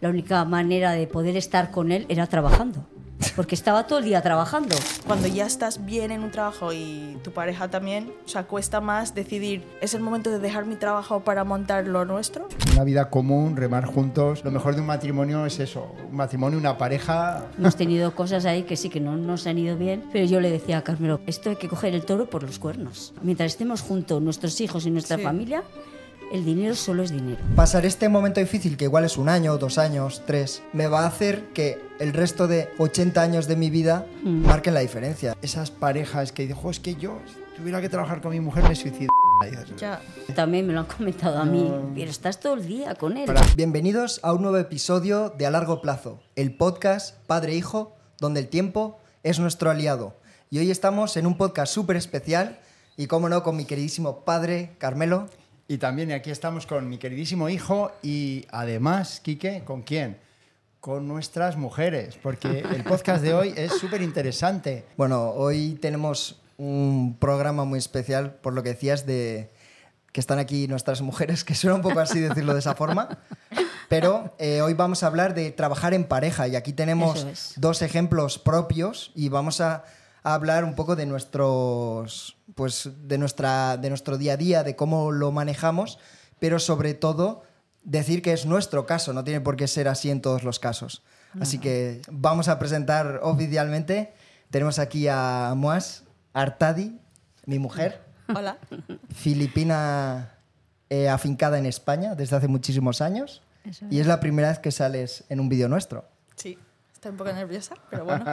la única manera de poder estar con él era trabajando, porque estaba todo el día trabajando. Cuando ya estás bien en un trabajo y tu pareja también, o sea, cuesta más decidir, ¿es el momento de dejar mi trabajo para montar lo nuestro? Una vida común, remar juntos. Lo mejor de un matrimonio es eso, un matrimonio, una pareja. Hemos tenido cosas ahí que sí que no nos han ido bien, pero yo le decía a Carmelo, esto hay que coger el toro por los cuernos. Mientras estemos juntos, nuestros hijos y nuestra familia, el dinero solo es dinero. Pasar este momento difícil, que igual es 1 año, 2 años, 3, me va a hacer que el resto de 80 años de mi vida marquen la diferencia. Esas parejas que dicen, es que yo, si tuviera que trabajar con mi mujer, me suicido. Ya. También me lo han comentado a mí, pero estás todo el día con él. Bienvenidos a un nuevo episodio de A Largo Plazo, el podcast Padre-Hijo, donde el tiempo es nuestro aliado. Y hoy estamos en un podcast súper especial y, cómo no, con mi queridísimo padre, Carmelo. Y también aquí estamos con mi queridísimo hijo y además, Quique, ¿con quién? Con nuestras mujeres, porque el podcast de hoy es súper interesante. Bueno, hoy tenemos un programa muy especial, por lo que decías de que están aquí nuestras mujeres, que suena un poco así decirlo de esa forma, pero hoy vamos a hablar de trabajar en pareja y aquí tenemos 2 ejemplos propios y vamos a hablar un poco de nuestros, pues, de nuestro día a día, de cómo lo manejamos, pero sobre todo decir que es nuestro caso, no tiene por qué ser así en todos los casos. Así que vamos a presentar oficialmente. Tenemos aquí a Moaz Artadi, mi mujer. Hola. Filipina, afincada en España desde hace muchísimos años. Y es la primera vez que sales en un vídeo nuestro. Sí, estoy un poco nerviosa, pero bueno.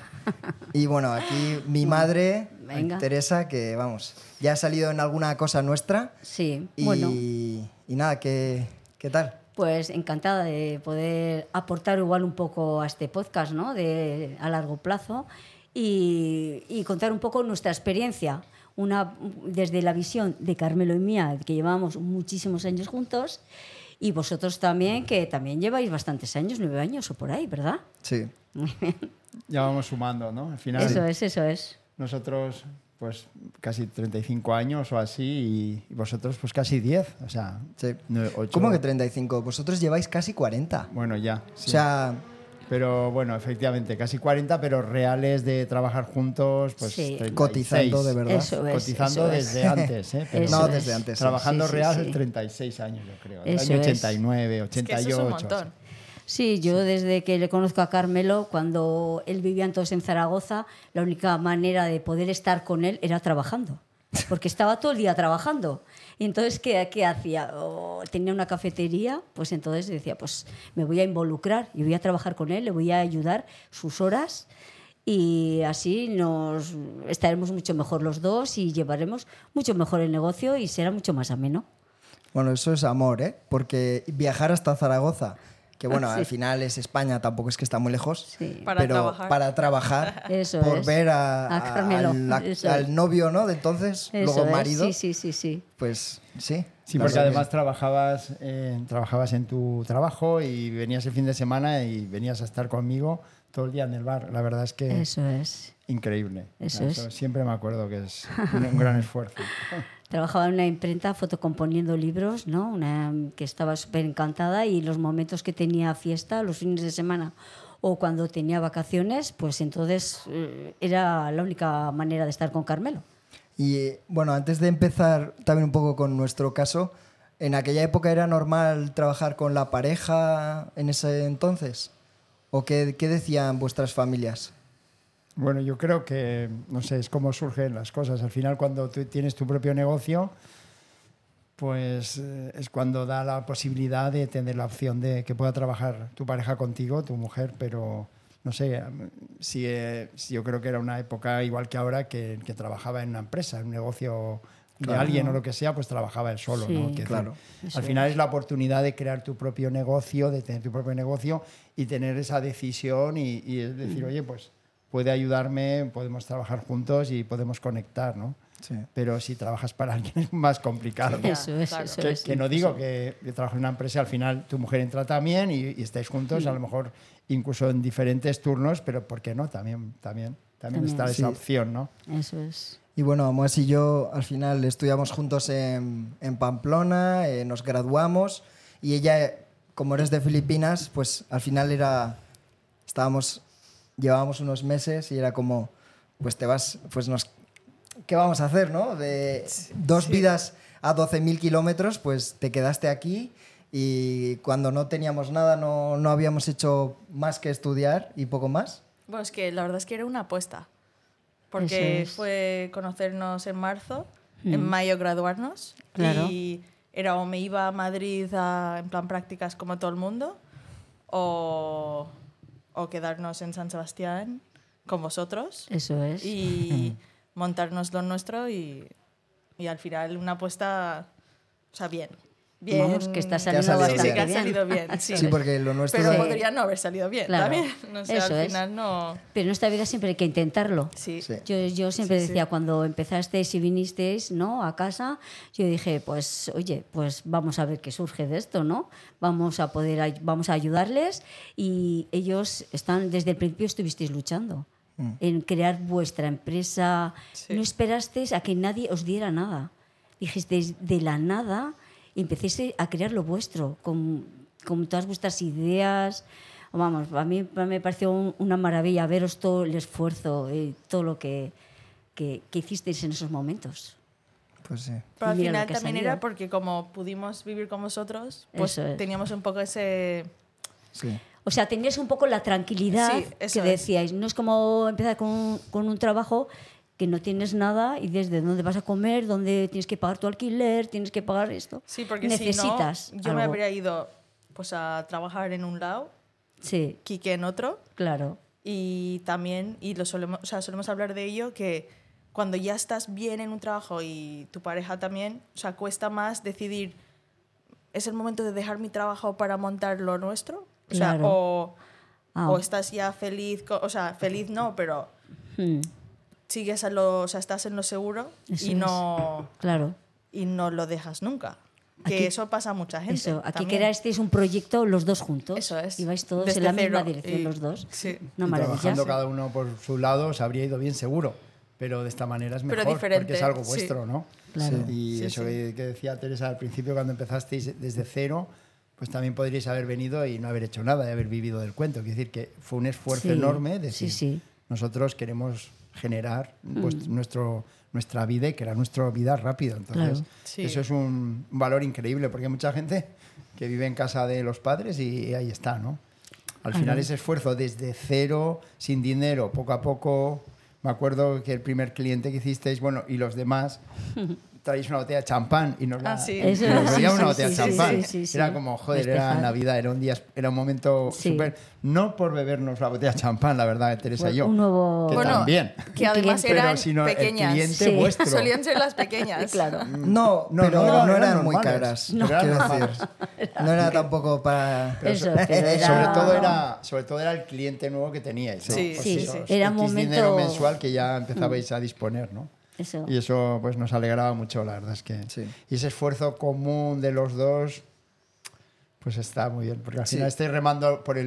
Y bueno, aquí mi madre, Venga. Teresa, que vamos, ya ha salido en alguna cosa nuestra. Sí, Y, bueno. y nada, ¿qué tal? Pues encantada de poder aportar igual un poco a este podcast, ¿no? A largo plazo y contar un poco nuestra experiencia. Desde la visión de Carmelo y mía, que llevamos muchísimos años juntos, y vosotros también, que también lleváis bastantes años, 9 años o por ahí, ¿verdad? Sí. Muy bien. Ya vamos sumando, ¿no? Al final, Eso es. nosotros, pues casi 35 años o así, y vosotros, pues casi 10. O sea, Sí. 8. ¿Cómo que 35? Vosotros lleváis casi 40. Bueno, ya. Sí. O sea, Pero bueno, efectivamente, casi 40, pero reales de trabajar juntos, pues Sí. 36. cotizando de verdad. Eso es. Cotizando desde antes, ¿eh? Pero No, Eso desde es. antes. trabajando Sí, sí, real sí. 36 años, yo creo. Eso año es. 89, Es que 88. eso es un montón. Sí, yo desde que le conozco a Carmelo, cuando él vivía entonces en Zaragoza, la única manera de poder estar con él era trabajando, porque estaba todo el día trabajando. Y entonces, ¿qué hacía? Tenía una cafetería, pues entonces decía, pues me voy a involucrar y voy a trabajar con él, le voy a ayudar sus horas y así nos estaremos mucho mejor los dos y llevaremos mucho mejor el negocio y será mucho más ameno. bueno, eso es amor, ¿eh? Porque viajar hasta Zaragoza, que bueno, Sí. al final es España, tampoco es que está muy lejos, Sí. Para pero trabajar. para trabajar, Eso por es. ver A Carmelo, eso al es. novio, ¿no? De entonces, Eso luego es. marido, Sí. pues sí. Sí, La porque verdad además trabajabas en tu trabajo y venías el fin de semana y venías a estar conmigo todo el día en el bar. La verdad es que Eso es. increíble. Eso es. Siempre me acuerdo que es un gran esfuerzo. Trabajaba en una imprenta fotocomponiendo libros, ¿no? Que estaba súper encantada y los momentos que tenía fiesta, los fines de semana o cuando tenía vacaciones, pues entonces era la única manera de estar con Carmelo. Y bueno, antes de empezar también un poco con nuestro caso, ¿en aquella época era normal trabajar con la pareja en ese entonces? ¿O qué decían vuestras familias? Bueno, yo creo que, no sé, es como surgen las cosas. Al final, cuando tú tienes tu propio negocio, pues es cuando da la posibilidad de tener la opción de que pueda trabajar tu pareja contigo, tu mujer, pero no sé, si yo creo que era una época igual que ahora que trabajaba en una empresa, en un negocio de alguien o lo que sea, pues trabajaba él solo, Sí, ¿no? Que claro. Eso al final es la oportunidad de crear tu propio negocio, de tener tu propio negocio y tener esa decisión y es decir, oye, pues puede ayudarme, podemos trabajar juntos y podemos conectar, ¿no? Sí. Pero si trabajas para alguien es más complicado. Ya, Eso es, claro. eso Que, es. que no digo que trabajo en una empresa, al final tu mujer entra también y estáis juntos, a lo mejor incluso en diferentes turnos, pero ¿por qué no? También está Sí. esa opción, ¿no? Eso es. Y bueno, Moaz y yo al final estudiamos juntos en Pamplona, nos graduamos y ella como eres de Filipinas, pues al final llevábamos unos meses y era como, pues te vas, pues ¿qué vamos a hacer, no? De dos vidas a 12.000 kilómetros, pues te quedaste aquí y cuando no teníamos nada, no habíamos hecho más que estudiar y poco más. Bueno, es que la verdad es que era una apuesta. Porque Eso es. fue conocernos en marzo, en mayo graduarnos. Claro. Y era o me iba a Madrid en plan prácticas como todo el mundo, o quedarnos en San Sebastián con vosotros. Eso es. Y montarnos lo nuestro y al final una apuesta, o sea, bien. Vamos, que está saliendo saliendo bastante Sí, que ha bien. salido bien. Sí, Sí, porque lo nuestro... pero Sí. podría no haber salido bien Claro. también. No sé, Eso al es. final no... Pero en esta vida siempre hay que intentarlo. Sí. Sí. Yo siempre Sí, sí. decía, cuando empezasteis y vinisteis, ¿no?, a casa, yo dije, pues, oye, pues vamos a ver qué surge de esto, ¿no? Vamos a ayudarles, y ellos desde el principio estuvisteis luchando en crear vuestra empresa. Sí. No esperasteis a que nadie os diera nada. Dijisteis de la nada y empecéis a crear lo vuestro, con todas vuestras ideas. Vamos, a mí me pareció una maravilla veros todo el esfuerzo y todo lo que hicisteis en esos momentos. Pues sí. Pero al Mira lo final que ha también salido. era porque como pudimos vivir con vosotros, pues Eso es. teníamos un poco ese... Sí. O sea, teníais un poco la tranquilidad Sí, eso que es. decíais. No es como empezar con un trabajo que no tienes nada y desde dónde vas a comer, dónde tienes que pagar tu alquiler, tienes que pagar esto. Sí, porque necesitas si no, yo me algo. habría ido pues a trabajar en un lado, Sí, Quique en otro, claro. y también, y solemos hablar de ello, que cuando ya estás bien en un trabajo y tu pareja también, o sea, cuesta más decidir, ¿es el momento de dejar mi trabajo para montar lo nuestro? O sea, Claro. o estás ya feliz, o sea, feliz no, pero Hmm, sigues o sea, estás en lo seguro Eso y no lo dejas nunca. Que Aquí- eso pasa a mucha gente. Eso, aquí también. creasteis un proyecto los dos juntos. Eso es. Y vais todos Desde en la misma cero, dirección y- los dos. sí. Una Y maravilla. trabajando cada uno por su lado os habría ido bien seguro, pero de esta manera es Pero mejor, diferente, porque es algo sí. vuestro, ¿no? Claro. Y Sí, eso sí. que decía Teresa al principio, cuando empezasteis desde cero, pues también podríais haber venido y no haber hecho nada y haber vivido del cuento. Quiero decir que fue un esfuerzo Sí, enorme decir, sí. nosotros queremos generar pues, nuestra vida y crear nuestra vida rápido. Entonces, Claro. Sí. eso es un valor increíble, porque hay mucha gente que vive en casa de los padres y ahí está, ¿no? Al final ese esfuerzo desde cero, sin dinero, poco a poco. Me acuerdo que el primer cliente que hicisteis, bueno, y los demás, traéis una botella de champán y nos la sí. y Eso, nos sí, bebíamos sí, una botella sí, de sí, champán. sí. Era como, joder, era Despejar. Navidad, era un momento Sí. súper... No por bebernos la botella de champán, la verdad, Teresa y yo. Un nuevo... Que Bueno, también. que además cliente. eran Pero sino pequeñas. el cliente Sí. vuestro. Solían ser las pequeñas. Claro. No, No, pero no no eran eran muy normales. caras. No. Quiero Eran decir, no era tampoco para... Eso, pero era... Sobre todo era el cliente nuevo que teníais, ¿no? Sí, Pues sí, eso, sí. os Era un metéis momento- dinero mensual que ya empezabais a disponer, ¿no? Eso. Y eso pues nos alegraba mucho, la verdad es que... Sí. Y ese esfuerzo común de los dos, pues está muy bien, porque al Sí. final estáis remando por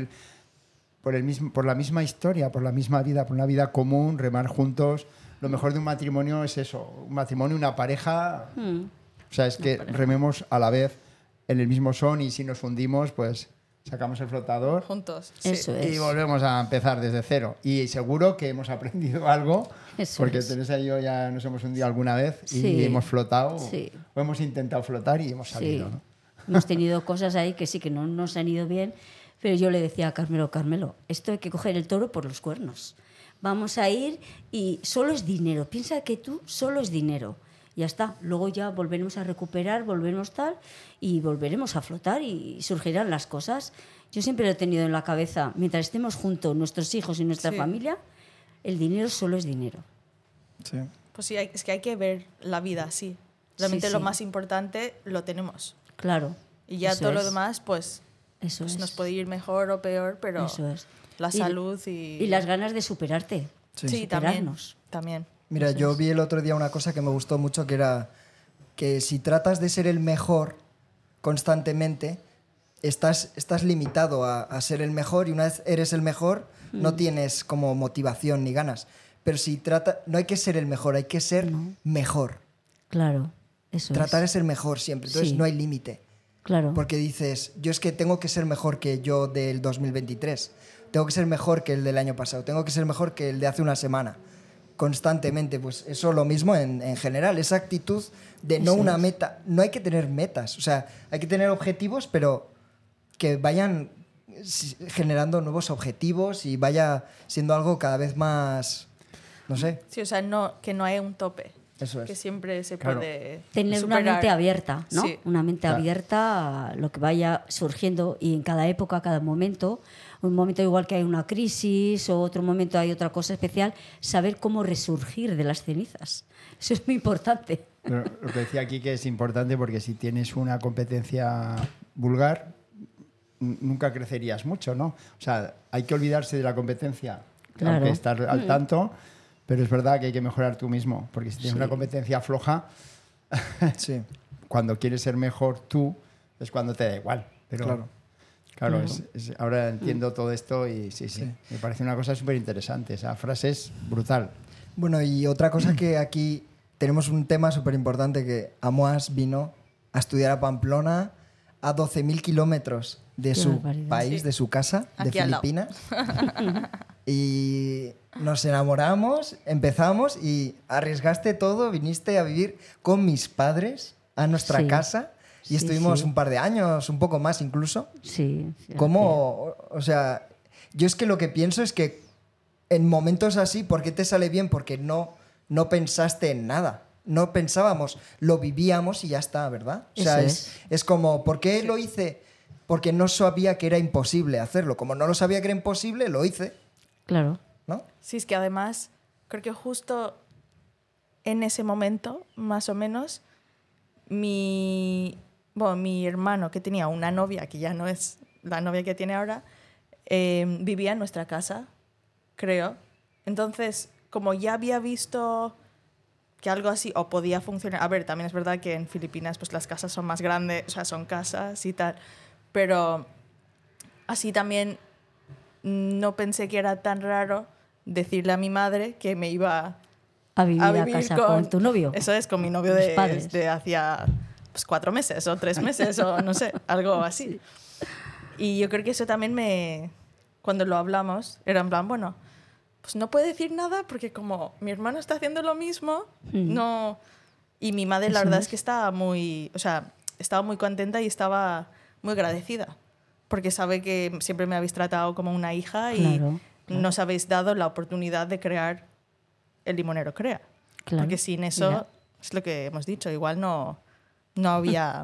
la misma historia, por la misma vida, por una vida común, remar juntos. Lo mejor de un matrimonio es eso, un matrimonio, una pareja... O sea, es que rememos a la vez en el mismo son y si nos hundimos, pues sacamos el flotador Juntos. Eso es. y volvemos a empezar desde cero. Y seguro que hemos aprendido algo, Eso porque es. Teresa y yo ya nos hemos hundido alguna vez y Sí. hemos flotado, Sí. o hemos intentado flotar y hemos salido. Sí. ¿no? Hemos tenido cosas ahí que sí que no nos han ido bien, pero yo le decía a Carmelo, esto hay que coger el toro por los cuernos. Vamos a ir y solo es dinero. Piensa que tú solo es dinero. Ya está. Luego ya volveremos a recuperar, volveremos tal y volveremos a flotar y surgirán las cosas. Yo siempre lo he tenido en la cabeza. Mientras estemos juntos, nuestros hijos y nuestra Sí. familia, el dinero solo es dinero. Sí. Pues sí, es que hay que ver la vida así. Realmente Sí, lo sí. más importante lo tenemos. Claro. Y ya Eso todo lo es. demás, pues Eso es. nos puede ir mejor o peor, pero Eso es. la Y- salud Y las ganas de superarte. Sí, también. superarnos. También. Mira, yo vi el otro día una cosa que me gustó mucho, que era que si tratas de ser el mejor constantemente, estás limitado a ser el mejor y una vez eres el mejor no tienes como motivación ni ganas. Pero si no hay que ser el mejor, hay que ser mejor. Claro. Eso Tratar de es. ser mejor siempre, entonces Sí. no hay límite. Claro. Porque dices, yo es que tengo que ser mejor que yo del 2023. Tengo que ser mejor que el del año pasado. Tengo que ser mejor que el de hace una semana. Constantemente, pues eso lo mismo en general. Esa actitud de no Eso una es. meta. No hay que tener metas. O sea, hay que tener objetivos, pero que vayan generando nuevos objetivos y vaya siendo algo cada vez más, no sé, Sí, o sea, que no hay un tope. eso Que es. siempre se Claro. puede Tener una superar. mente abierta, ¿no? Sí. Una mente Claro. abierta a lo que vaya surgiendo y en cada época, cada momento, un momento igual que hay una crisis o otro momento hay otra cosa especial, saber cómo resurgir de las cenizas. Eso es muy importante. Pero lo que decía aquí que es importante porque si tienes una competencia vulgar, nunca crecerías mucho, ¿no? O sea, hay que olvidarse de la competencia, Claro. aunque estar al tanto, pero es verdad que hay que mejorar tú mismo, porque si tienes Sí. una competencia floja, Sí, cuando quieres ser mejor tú, es cuando te da igual. Pero claro. claro, ahora entiendo todo esto y sí, Sí. me parece una cosa súper interesante. Esa frase es brutal. Bueno, y otra cosa que aquí tenemos un tema súper importante, que Amoas vino a estudiar a Pamplona a 12.000 kilómetros de Qué su barbaridad. país, Sí. de su casa, Aquí de al lado. Filipinas. Y nos enamoramos, empezamos y arriesgaste todo, viniste a vivir con mis padres a nuestra Sí. casa y Sí, estuvimos sí. un par de años, un poco más incluso. Sí. fíjate. ¿Cómo? O sea, yo es que lo que pienso es que en momentos así, ¿por qué te sale bien? Porque no pensaste en nada. No pensábamos, lo vivíamos y ya está, ¿verdad? O sea, Eso es como, ¿por qué lo hice? Porque no sabía que era imposible hacerlo. Como no lo sabía que era imposible, lo hice, Claro. ¿no? Sí, es que además creo que justo en ese momento, más o menos, mi hermano, que tenía una novia, que ya no es la novia que tiene ahora, vivía en nuestra casa, creo. Entonces, como ya había visto que algo así o podía funcionar. A ver, también es verdad que en Filipinas pues las casas son más grandes, o sea, son casas y tal, pero así también no pensé que era tan raro decirle a mi madre que me iba A vivir a casa con tu novio. Eso es, con mi novio Tus padres. de hacía pues, 4 meses o 3 meses o no sé, algo así. Y yo creo que eso también cuando lo hablamos, era en plan, bueno, pues no puedo decir nada porque como mi hermano está haciendo lo mismo, no... Y mi madre la Eso verdad es. es que estaba muy, o sea, estaba muy contenta y estaba muy agradecida porque sabe que siempre me habéis tratado como una hija y Claro, claro. nos habéis dado la oportunidad de crear El Limonero Crea. Claro. Porque sin eso, Mira. es lo que hemos dicho, igual no había,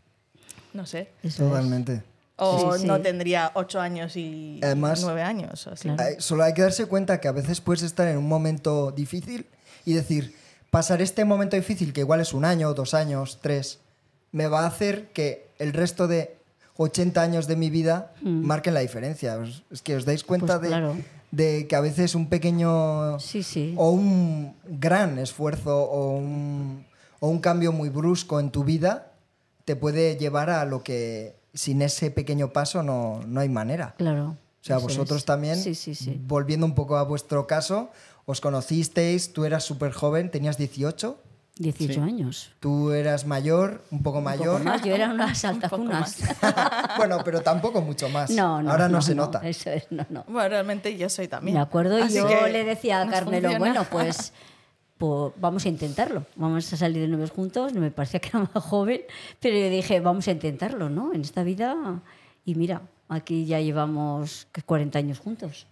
no sé, Eso es. Totalmente. o Sí, sí. no tendría 8 años y Además, 9 años. O así. Claro. Solo hay que darse cuenta que a veces puedes estar en un momento difícil y decir, pasar este momento difícil, que igual es 1 año, 2 años, 3, me va a hacer que el resto de 80 años de mi vida marquen la diferencia. Es que os dais cuenta Pues claro. de que a veces un pequeño Sí, sí. o un gran esfuerzo o un cambio muy brusco en tu vida te puede llevar a lo que sin ese pequeño paso no hay manera. Claro. O sea, Eso vosotros es. también, Sí, sí, sí. volviendo un poco a vuestro caso, os conocisteis, tú eras súper joven, tenías 18, 18 Sí. años. tú eras mayor, un poco Un poco mayor. más. Yo era una poco saltacunas. Bueno, pero tampoco mucho más. No, no. Ahora no se nota. Eso es, no. Bueno, realmente yo soy también. Me acuerdo y Así yo que le decía a nos Carmelo, funciona. bueno, pues vamos a intentarlo. Vamos a salir de novios juntos. No me parecía que era más joven, pero yo dije, vamos a intentarlo, ¿no? En esta vida. Y mira, aquí ya llevamos 40 años juntos.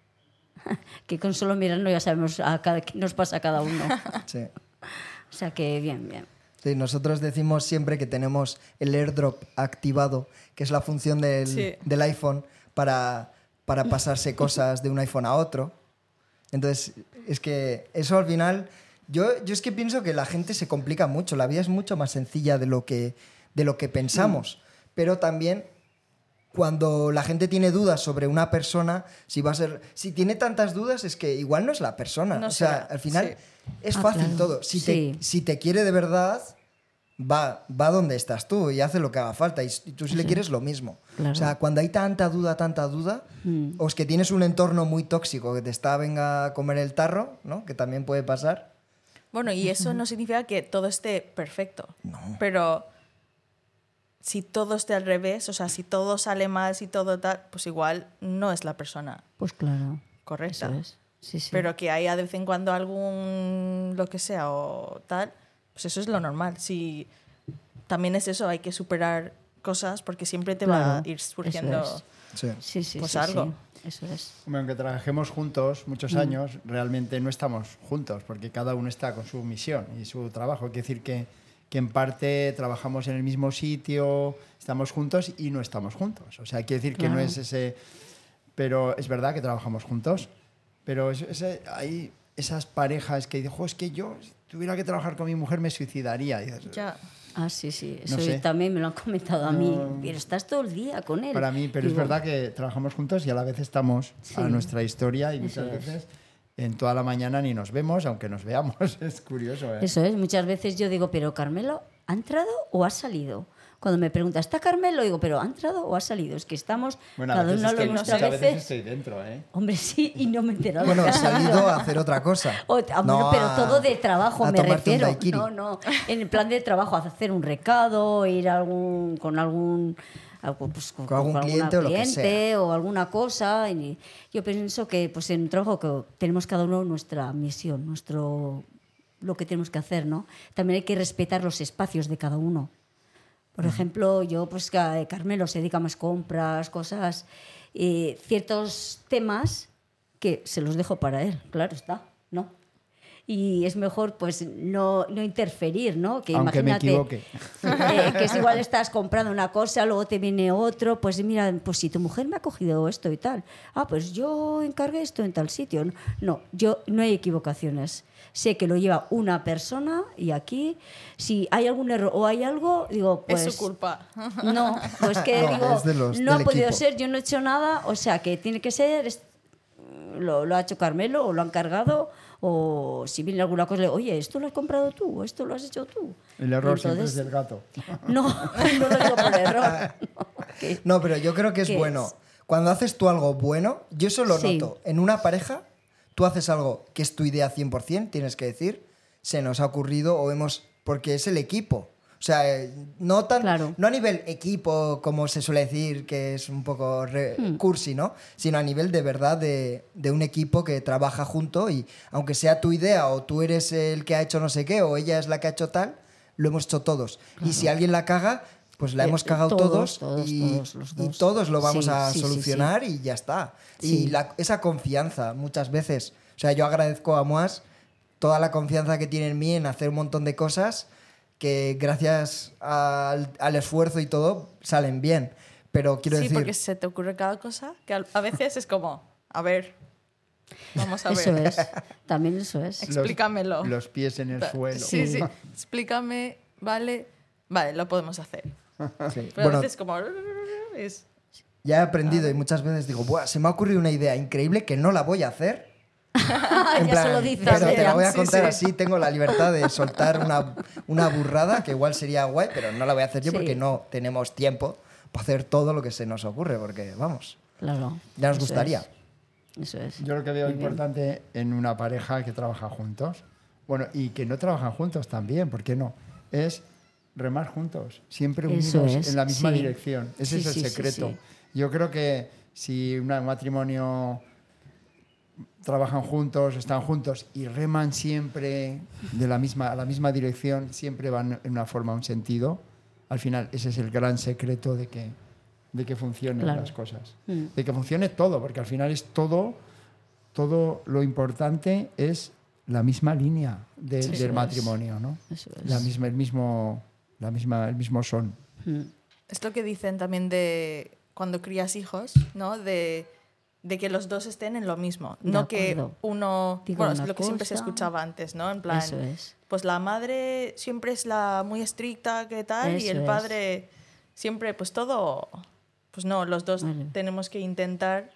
Que con solo mirarnos ya sabemos qué nos pasa a cada uno. Sí. O sea que bien, bien. Sí, nosotros decimos siempre que tenemos el airdrop activado, que es la función Sí. del iPhone para pasarse cosas de un iPhone a otro. Entonces, es que eso al final, yo es que pienso que la gente se complica mucho, la vida es mucho más sencilla de lo que pensamos, pero también cuando la gente tiene dudas sobre una persona, si tiene tantas dudas es que igual no es la persona. No o sea, será, al final sí. es Ah, fácil claro. todo. Sí. Si te quiere de verdad, va donde estás tú y hace lo que haga falta. Y tú si le quieres lo mismo. Claro. O sea, cuando hay tanta duda, o es que tienes un entorno muy tóxico que te está venga a comer el tarro, ¿no? Que también puede pasar. Bueno, y eso no significa que todo esté perfecto. Pero si todo esté al revés, o sea, si todo sale mal, si todo tal, pues igual no es la persona Pues claro. correcta. Eso es. Sí, sí. Pero que haya de vez en cuando algún lo que sea o tal, pues eso es lo normal. Si también es eso, hay que superar cosas porque siempre te va Claro, a ir surgiendo. eso Sí. Sí, sí, pues sí, algo. sí. Eso es. Hombre, aunque trabajemos juntos muchos años, realmente no estamos juntos, porque cada uno está con su misión y su trabajo. Quiere decir que en parte trabajamos en el mismo sitio, estamos juntos y no estamos juntos. O sea, quiere decir que no Claro. es ese... Pero es verdad que trabajamos juntos, pero hay esas parejas que dicen, "Jo, es que yo, si tuviera que trabajar con mi mujer, me suicidaría". Y dices, Ya. Ah, sí, sí. Eso No sé. también me lo han comentado a mí. No. Pero estás todo el día con él. para mí, pero es Digo, verdad que trabajamos juntos y a la vez estamos Sí. a nuestra historia y Eso muchas es. veces en toda la mañana ni nos vemos, aunque nos veamos. Es curioso, ¿eh? Eso es. Muchas veces yo digo, pero Carmelo, ¿ha entrado o ha salido? Cuando me pregunta, ¿está Carmelo? Digo, ¿pero ha entrado o ha salido? Es que estamos Bueno, a cada veces, uno a lo estoy, nuestro. muchas A veces veces, estoy dentro, ¿eh? hombre, sí, y no me he enterado. Bueno, que ha salido a hacer otra cosa. Bueno, pero todo de trabajo a me tomarte un refiero. daiquiri. No, en el plan de trabajo, hacer un recado, ir a con algún pues, Con algún alguna cliente o lo que sea. o alguna cosa. Y yo pienso que pues en un trabajo que tenemos cada uno nuestra misión, lo que tenemos que hacer, ¿no? También hay que respetar los espacios de cada uno. Por ejemplo, yo, pues Carmelo se dedica a más compras, cosas, ciertos temas que se los dejo para él, claro está, ¿no? Y es mejor pues no interferir, ¿no? Que Aunque me imagínate, equivoque. que si igual estás comprando una cosa, luego te viene otro, pues mira, pues si tu mujer me ha cogido esto y tal, pues yo encargué esto en tal sitio. No, no hay equivocaciones. Sé que lo lleva una persona y aquí, si hay algún error o hay algo, digo, pues... Es su culpa. No, pues que No, digo, es de los- no ha del podido equipo. ser, yo no he hecho nada, o sea que tiene que ser, lo ha hecho Carmelo o lo han cargado, o si viene alguna cosa, le digo, oye, ¿esto lo has comprado tú o esto lo has hecho tú? El error Y siempre es entonces, del gato. No, no lo digo por error. Que- No, pero yo creo que es ¿Qué bueno. es? Cuando haces tú algo bueno, yo eso lo Sí. noto. En una pareja, tú haces algo que es tu idea 100%, tienes que decir, se nos ha ocurrido o hemos... Porque es el equipo. O sea, no Claro. a nivel equipo, como se suele decir, que es un poco cursi, ¿no? Sino a nivel de verdad de un equipo que trabaja junto y aunque sea tu idea o tú eres el que ha hecho no sé qué o ella es la que ha hecho tal, lo hemos hecho todos. Y si alguien la caga, pues la hemos cagado todos, todos, y, los y dos. todos lo vamos Sí, a sí, sí, solucionar y ya está. Sí. Y esa confianza muchas veces, o sea, yo agradezco a Moas toda la confianza que tiene en mí en hacer un montón de cosas que gracias al esfuerzo y todo salen bien. Pero quiero Sí, decir... porque se te ocurre cada cosa que a veces es como, a ver, vamos a ver. Eso es, también eso es. Explícamelo. Los pies en el suelo. Sí, Sí. sí. Explícame, vale, lo podemos hacer. Sí. Pero Bueno, a veces como... Es, ya he aprendido y muchas veces digo, "Buah, se me ha ocurrido una idea increíble que no la voy a hacer". En Ya plan, se lo dices. pero te la ya. voy a Sí, contar sí. así, tengo la libertad de soltar una burrada que igual sería guay, pero no la voy a hacer yo Sí. porque no tenemos tiempo para hacer todo lo que se nos ocurre, porque vamos, Claro. ya nos eso gustaría. es. Eso es. Yo lo que veo Muy bien. importante en una pareja que trabaja juntos, bueno, y que no trabajan juntos también, ¿por qué no? Es remar juntos, siempre Eso unidos es, en la misma sí. dirección. Ese Sí, es el sí, sí, secreto. sí. Yo creo que si un matrimonio trabajan juntos, están juntos y reman siempre a la misma dirección, siempre van en una forma, un sentido, al final ese es el gran secreto de que funcionen Claro. las cosas. Mm. De que funcione todo, porque al final es todo lo importante es la misma línea Eso del es. matrimonio, ¿no? Eso es. El mismo son. Mm. es lo que dicen también de cuando crías hijos, ¿no? De que los dos estén en lo mismo. De No que acuerdo. uno... Digo bueno, es una lo que siempre se cosa. escuchaba antes, ¿no? En plan, Eso es. pues la madre siempre es la muy estricta, ¿qué tal? Y Eso el es. padre siempre, pues todo... Pues no, los dos Vale. tenemos que intentar,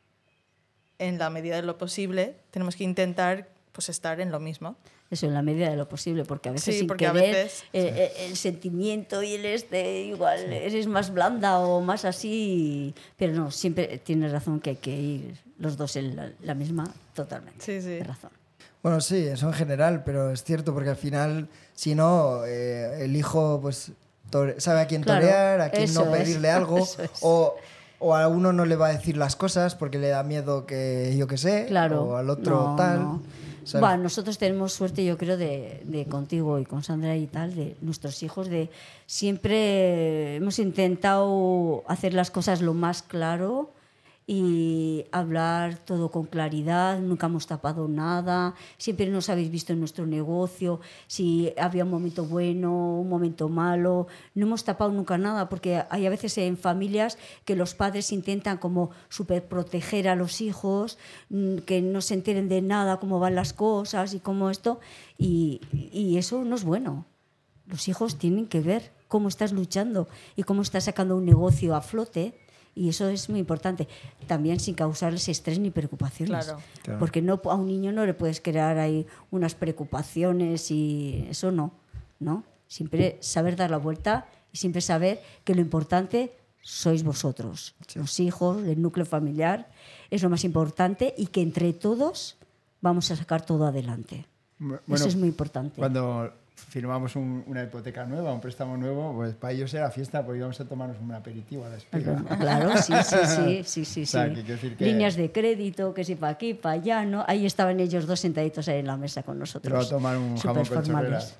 en la medida de lo posible, tenemos que intentar pues estar en lo mismo. Eso en la medida de lo posible, porque a veces Sí, sin porque a querer veces- el sentimiento y igual eres más blanda o más así, pero no, siempre tienes razón que hay que ir los dos en la misma totalmente. Sí, sí. Tienes razón. Bueno, sí, eso en general, pero es cierto porque al final, si no, el hijo, pues sabe a quién Claro, torear, a quién eso no es, pedirle algo, eso es. o a uno no le va a decir las cosas porque le da miedo que, yo qué sé, Claro. o al otro No, tal. no. O sea, Va, nosotros tenemos suerte, yo creo, de contigo y con Sandra y tal, de nuestros hijos, de siempre hemos intentado hacer las cosas lo más claro y hablar todo con claridad, nunca hemos tapado nada, siempre nos habéis visto en nuestro negocio, si había un momento bueno, un momento malo, no hemos tapado nunca nada, porque hay a veces en familias que los padres intentan como superproteger a los hijos, que no se enteren de nada, cómo van las cosas y cómo esto, y eso no es bueno. Los hijos tienen que ver cómo estás luchando y cómo estás sacando un negocio a flote. Y eso es muy importante. También sin causarles estrés ni preocupaciones. Claro. Porque no, a un niño no le puedes crear ahí unas preocupaciones y eso no. Siempre saber dar la vuelta y siempre saber que lo importante sois vosotros. Sí. Los hijos, el núcleo familiar, es lo más importante y que entre todos vamos a sacar todo adelante. Bueno, eso es muy importante. Cuando firmamos una hipoteca nueva, un préstamo nuevo, pues para ellos era fiesta porque íbamos a tomarnos un aperitivo a la espera. Claro, sí. O sea, que quiero decir que... Líneas de crédito, que si para aquí, para allá, ¿no? Ahí estaban ellos dos sentaditos ahí en la mesa con nosotros. Pero a tomar un jamón con chorreras.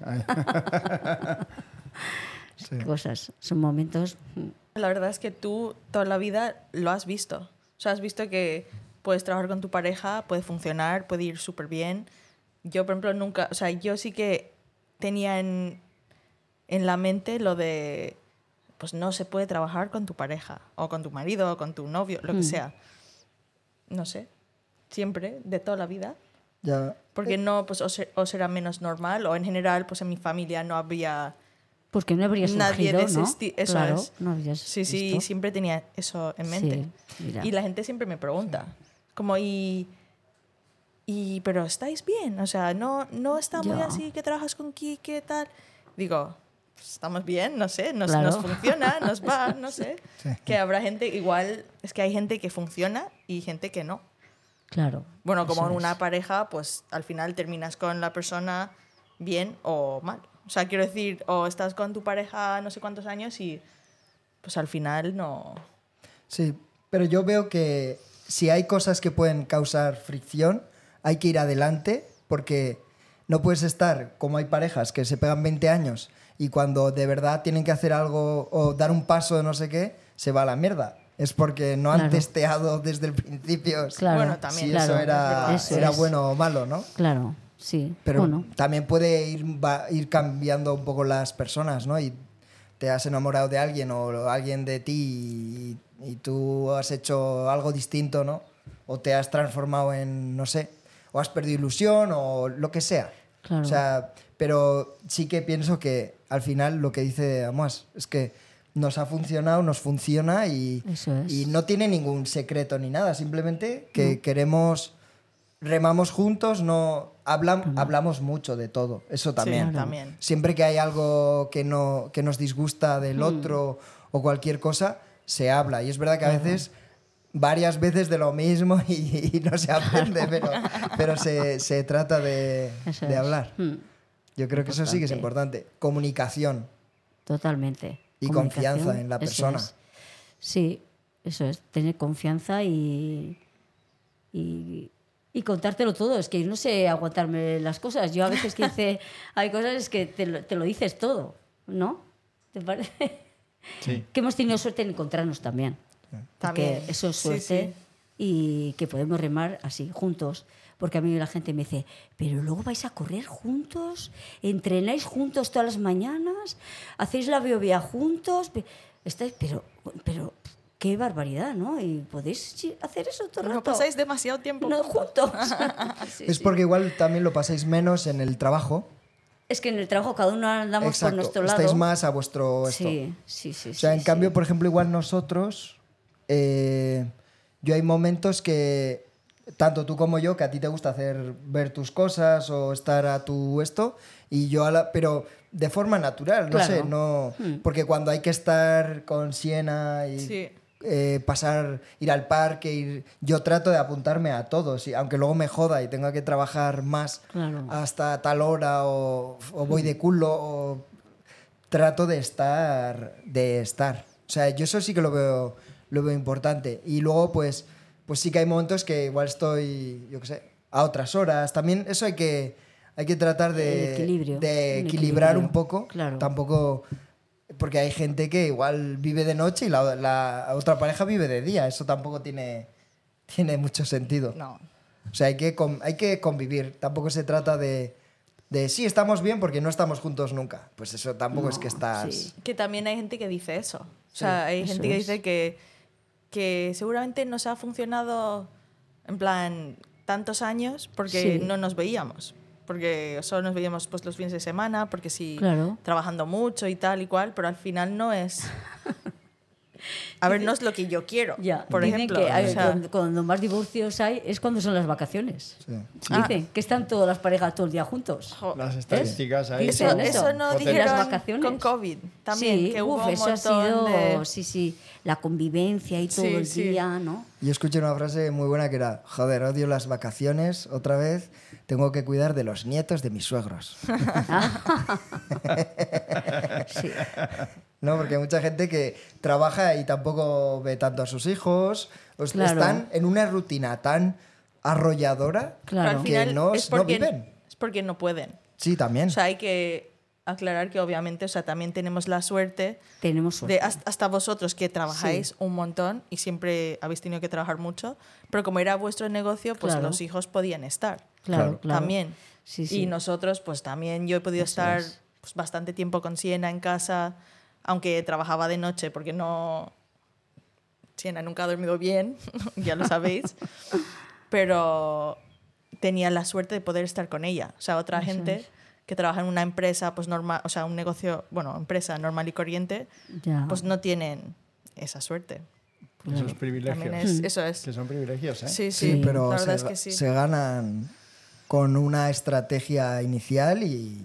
Sí. Cosas, son momentos... La verdad es que tú toda la vida lo has visto. O sea, has visto que puedes trabajar con tu pareja, puede funcionar, puede ir súper bien. Yo, por ejemplo, nunca... O sea, yo sí que tenía en la mente lo de, pues no se puede trabajar con tu pareja, o con tu marido, o con tu novio, lo que sea. No sé, siempre, de toda la vida. Ya. Porque no, pues o será menos normal, o en general, pues en mi familia no había... Porque no habría surgido, nadie de ese ¿no? Eso claro, es. no habrías sí, visto. siempre tenía eso en mente. Sí, y la gente siempre me pregunta, como, pero ¿estáis bien? O sea, no está muy así que trabajas con Quique, tal. Digo, pues, estamos bien, no sé, nos funciona, nos va, no sé. Sí. Que habrá gente, igual, es que hay gente que funciona y gente que no. Claro. Bueno, como en una pareja, pues al final terminas con la persona bien o mal. O sea, quiero decir, o estás con tu pareja no sé cuántos años y pues al final no... Sí, pero yo veo que si hay cosas que pueden causar fricción, hay que ir adelante porque no puedes estar como hay parejas que se pegan 20 años y cuando de verdad tienen que hacer algo o dar un paso de no sé qué, se va a la mierda. Es porque no han testeado desde el principio bueno, también, si eso era bueno o malo, ¿no? Claro, sí. Pero también puede ir cambiando un poco las personas, ¿no? Y te has enamorado de alguien o alguien de ti y tú has hecho algo distinto, ¿no? O te has transformado en, no sé, o has perdido ilusión o lo que sea. Claro. O sea, pero sí que pienso que al final lo que dice Amos es que nos ha funcionado, nos funciona y no tiene ningún secreto ni nada. Simplemente que remamos juntos, hablamos mucho de todo. Eso también. Sí, también. Siempre que hay algo que nos disgusta del otro o cualquier cosa, se habla. Y es verdad que a veces... varias veces de lo mismo y no se aprende, pero se trata de hablar. Yo creo que eso sí que es importante. Comunicación. Totalmente. Y confianza en la persona. Sí, eso es. Tener confianza y contártelo todo. Es que yo no sé aguantarme las cosas. Yo a veces que hay cosas que te lo dices todo, ¿no? ¿Te parece? Sí. Que hemos tenido suerte en encontrarnos también. Porque eso es suerte y que podemos remar así, juntos. Porque a mí la gente me dice, pero luego vais a correr juntos, entrenáis juntos todas las mañanas, hacéis la biovía juntos, pero qué barbaridad, ¿no? Y podéis hacer eso todo el rato. No pasáis demasiado tiempo juntos. Es porque igual también lo pasáis menos en el trabajo. Es que en el trabajo cada uno andamos por nuestro lado. Estáis más a vuestro Sí. O sea, en cambio, por ejemplo, igual nosotros... yo hay momentos que tanto tú como yo, que a ti te gusta ver tus cosas o estar a tu y yo pero de forma natural, no sé, no porque cuando hay que estar con Siena y ir al parque, yo trato de apuntarme a todos, aunque luego me joda y tenga que trabajar más hasta tal hora o voy de culo trato de estar. O sea, yo eso sí que lo veo importante. Y luego, pues sí que hay momentos que igual estoy, yo qué sé, a otras horas. También eso hay que tratar de equilibrar un poco. Claro. Tampoco... Porque hay gente que igual vive de noche y la otra pareja vive de día. Eso tampoco tiene mucho sentido. No. O sea, hay que convivir. Tampoco se trata de sí, estamos bien porque no estamos juntos nunca. Pues eso tampoco es que estás... sí. Que también hay gente que dice eso. O sea, hay eso gente que es. dice que seguramente nos ha funcionado en plan tantos años porque Sí. no nos veíamos. Porque solo nos veíamos pues, los fines de semana, porque sí, Claro. trabajando mucho y tal y cual, pero al final no es... A ver, no es lo que yo quiero, Ya, por dicen ejemplo. que o sea, cuando más divorcios hay es cuando son las vacaciones. Sí. Dicen que están todas las parejas todo el día juntos. jo, Las estadísticas ahí. Dicen son eso. eso no potentes. dijeron Las vacaciones. con COVID también, Sí, que hubo un eso ha montón sido, de... sí, la convivencia y todo Sí, el sí. día, ¿no? Yo escuché una frase muy buena que era: joder, odio las vacaciones, otra vez tengo que cuidar de los nietos de mis suegros. Sí. No, porque hay mucha gente que trabaja y tampoco ve tanto a sus hijos. Claro. Están en una rutina tan arrolladora Pero Claro. al que final no es porque, viven. es porque no pueden. Sí, también. O sea, hay que aclarar que obviamente, o sea, también tenemos la suerte Tenemos suerte. de hasta vosotros que trabajáis un montón y siempre habéis tenido que trabajar mucho, pero como era vuestro negocio, pues Claro. los hijos podían estar Claro. también. Sí, sí. Y nosotros, pues también yo he podido Eso estar es. pues, bastante tiempo con Siena en casa, aunque trabajaba de noche porque no... Siena nunca ha dormido bien, ya lo sabéis, pero tenía la suerte de poder estar con ella. O sea, otra Eso gente es. que trabaja en una empresa, pues normal, o sea, un negocio, bueno, empresa normal y corriente, Ya. pues no tienen esa suerte. Esos privilegios. También es, eso es. Que son privilegios, ¿eh? Sí, Sí, sí, pero la verdad se, es que sí. se ganan con una estrategia inicial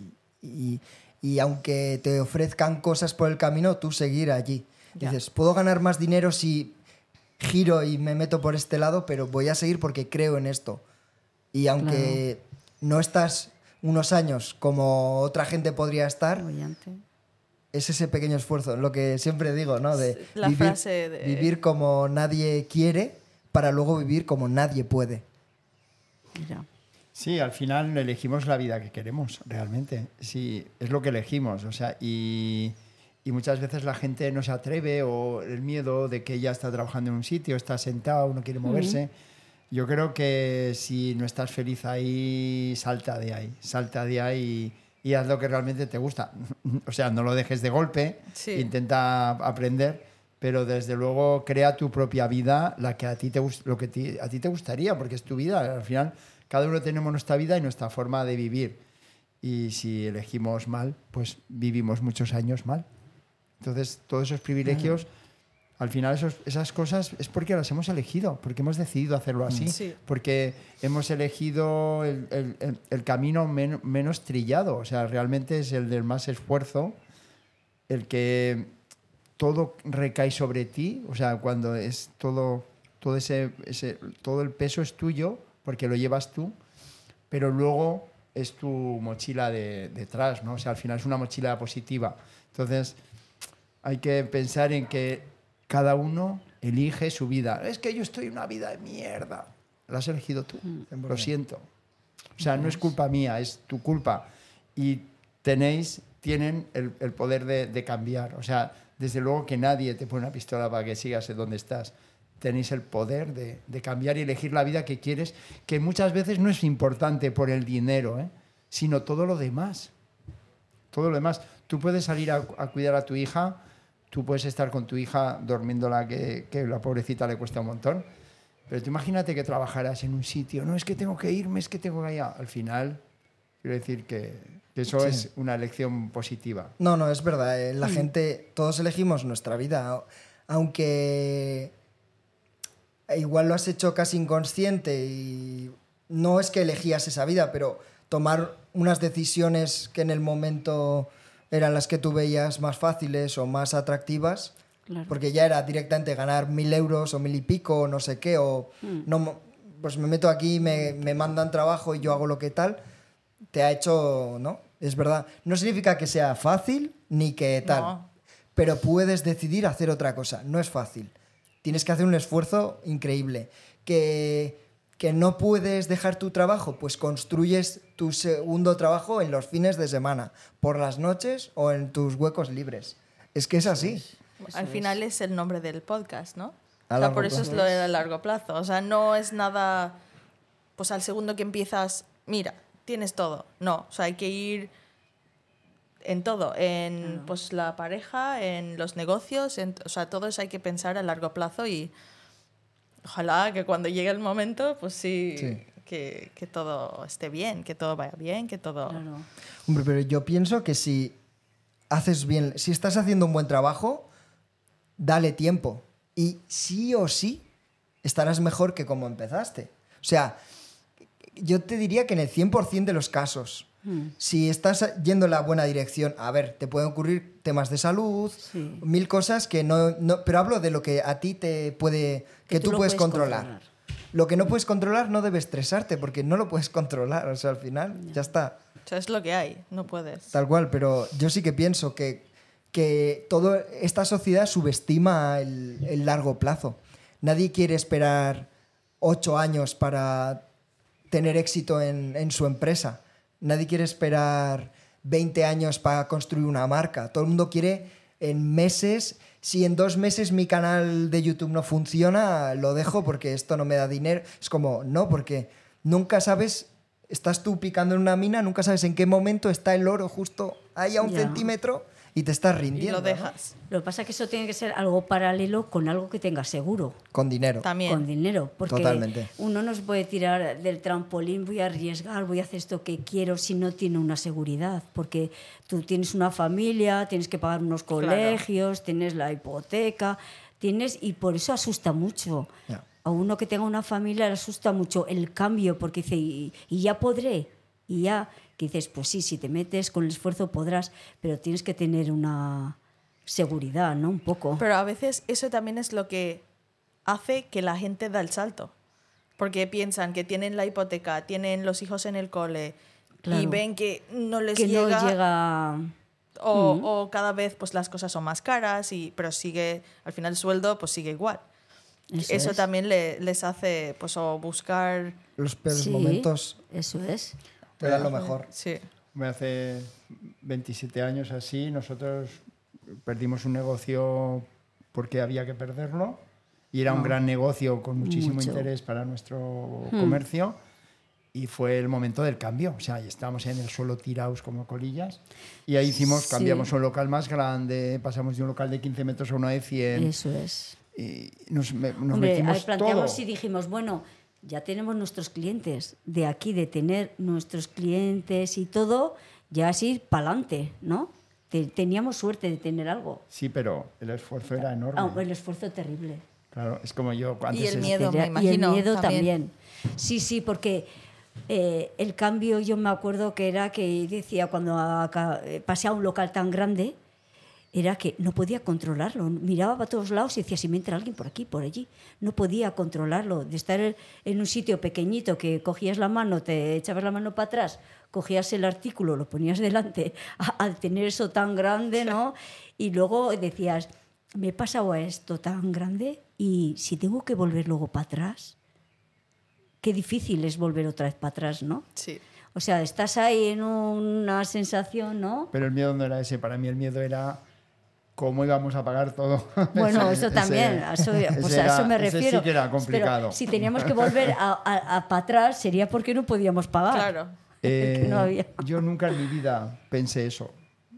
y aunque te ofrezcan cosas por el camino, tú seguir allí. Ya. Dices, puedo ganar más dinero si giro y me meto por este lado, pero voy a seguir porque creo en esto. Y aunque no estás unos años como otra gente podría estar, Brillante. es ese pequeño esfuerzo, lo que siempre digo, ¿no? De La frase de- vivir como nadie quiere para luego vivir como nadie puede. Mira. Sí, al final elegimos la vida que queremos, realmente. Sí, es lo que elegimos. O sea, y muchas veces la gente no se atreve o el miedo de que ella está trabajando en un sitio, está sentado, no quiere moverse. Yo creo que si no estás feliz ahí, salta de ahí y haz lo que realmente te gusta. O sea, no lo dejes de golpe, Sí. intenta aprender, pero desde luego crea tu propia vida, la que a ti lo que a ti te gustaría, porque es tu vida. Al final, cada uno tenemos nuestra vida y nuestra forma de vivir. Y si elegimos mal, pues vivimos muchos años mal. Entonces, todos esos privilegios, al final esas cosas es porque las hemos elegido, porque hemos decidido hacerlo así, Sí. porque hemos elegido el camino menos trillado. O sea, realmente es el del más esfuerzo, el que todo recae sobre ti. O sea, cuando es todo el peso es tuyo, porque lo llevas tú, pero luego es tu mochila detrás, ¿no? O sea, al final es una mochila positiva. Entonces, hay que pensar en que cada uno elige su vida. Es que yo estoy en una vida de mierda. La has elegido tú. Lo siento. O sea, no es culpa mía, es tu culpa. Y tienen el poder de cambiar. O sea, desde luego que nadie te pone una pistola para que sigas en donde estás. Tenéis el poder de cambiar y elegir la vida que quieres, que muchas veces no es importante por el dinero, sino todo lo demás. Todo lo demás. Tú puedes salir a cuidar a tu hija, tú puedes estar con tu hija durmiéndola, que la pobrecita le cuesta un montón, pero tú imagínate que trabajaras en un sitio, no es que tengo que irme, es que tengo que ir. Al final, quiero decir que eso Sí. es una elección positiva. No, es verdad. La gente, todos elegimos nuestra vida, aunque igual lo has hecho casi inconsciente y no es que elegías esa vida, pero tomar unas decisiones que en el momento eran las que tú veías más fáciles o más atractivas, Claro. porque ya era directamente ganar 1.000 euros o 1.000 y pico o no sé qué, o no, pues me meto aquí, me mandan trabajo y yo hago lo que tal, te ha hecho, ¿no? es verdad. No significa que sea fácil ni que tal, No. pero puedes decidir hacer otra cosa. No es fácil. Tienes que hacer un esfuerzo increíble. Que no puedes dejar tu trabajo, pues construyes tu segundo trabajo en los fines de semana, por las noches o en tus huecos libres. Es que es así. Al final es el nombre del podcast, ¿no? A O sea, largo por eso plazo. es lo de a largo plazo. O sea, no es nada, pues al segundo que empiezas, mira, tienes todo. No, o sea, hay que ir en todo, en pues la pareja, en los negocios, o sea, todo eso hay que pensar a largo plazo y ojalá que cuando llegue el momento, pues sí. Sí. Que todo esté bien, que todo vaya bien, que todo... Claro. Hombre, pero yo pienso que si haces bien, si estás haciendo un buen trabajo, dale tiempo. Y sí o sí estarás mejor que como empezaste. O sea, yo te diría que en el 100% de los casos, si estás yendo en la buena dirección, a ver, te pueden ocurrir temas de salud, Sí. 1000 cosas que no... Pero hablo de lo que a ti te puede... que tú tú lo puedes puedes controlar. Lo que no puedes controlar no debes estresarte porque no lo puedes controlar. O sea, al final ya está. O sea, es lo que hay, no puedes. Tal cual, pero yo sí que pienso que toda esta sociedad subestima el largo plazo. Nadie quiere esperar 8 años para tener éxito en su empresa. Nadie quiere esperar 20 años para construir una marca. Todo el mundo quiere en meses. Si en 2 meses mi canal de YouTube no funciona, lo dejo porque esto no me da dinero. Es como, no, porque nunca sabes, estás tú picando en una mina, nunca sabes en qué momento está el oro justo ahí a un Ya. centímetro y te estás Y rindiendo. lo ¿no? dejas. Lo que pasa es que eso tiene que ser algo paralelo con algo que tenga seguro. Con dinero. También. Con dinero, porque Totalmente. uno no se puede tirar del trampolín, voy a arriesgar, voy a hacer esto que quiero si no tiene una seguridad, porque tú tienes una familia, tienes que pagar unos colegios, tienes la hipoteca, y por eso asusta mucho. Ya. A uno que tenga una familia le asusta mucho el cambio, porque dice, y ya podré, y ya, que dices, pues sí, si te metes con el esfuerzo podrás, pero tienes que tener una seguridad, ¿no? Un poco. Pero a veces eso también es lo que hace que la gente da el salto. Porque piensan que tienen la hipoteca, tienen los hijos en el cole y Claro. ven que no les que llega, no llega... o cada vez pues las cosas son más caras, pero sigue, al final el sueldo pues sigue igual. Eso es. también les hace pues o buscar... Los peores Sí, momentos eso es. eran lo mejor. Sí. Hace 27 años así, nosotros perdimos un negocio porque había que perderlo y era un gran negocio con muchísimo Mucho. interés para nuestro comercio y fue el momento del cambio. O sea, ahí estábamos en el suelo tirados como colillas y ahí Sí. cambiamos a un local más grande, pasamos de un local de 15 metros a uno de 100 Eso es. y nos Hombre, metimos ahí planteamos todo. y dijimos, bueno, ya tenemos nuestros clientes. De aquí, de tener nuestros clientes y todo, ya así para adelante, ¿no? Teníamos suerte de tener algo. Sí, pero el esfuerzo era enorme. El esfuerzo terrible. Claro, es como yo antes Y el es- miedo, me Y el imagino, miedo también. también. Sí, sí, porque el cambio, yo me acuerdo que era que decía, cuando pasé a un local tan grande, era que no podía controlarlo. Miraba para todos lados y decía, si me entra alguien por aquí, por allí. No podía controlarlo. De estar en un sitio pequeñito que cogías la mano, te echabas la mano para atrás, cogías el artículo, lo ponías delante, al tener eso tan grande, ¿no? Y luego decías, me he pasado a esto tan grande y si tengo que volver luego para atrás, qué difícil es volver otra vez para atrás, ¿no? Sí. O sea, estás ahí en una sensación, ¿no? Pero el miedo no era ese, para mí el miedo era cómo íbamos a pagar todo. Bueno, Ese- eso también, ese- pues ese a eso era- me ese refiero. sí que era Pero complicado. si teníamos que volver para atrás sería porque no podíamos pagar. Claro. Que no había. Yo nunca en mi vida pensé eso.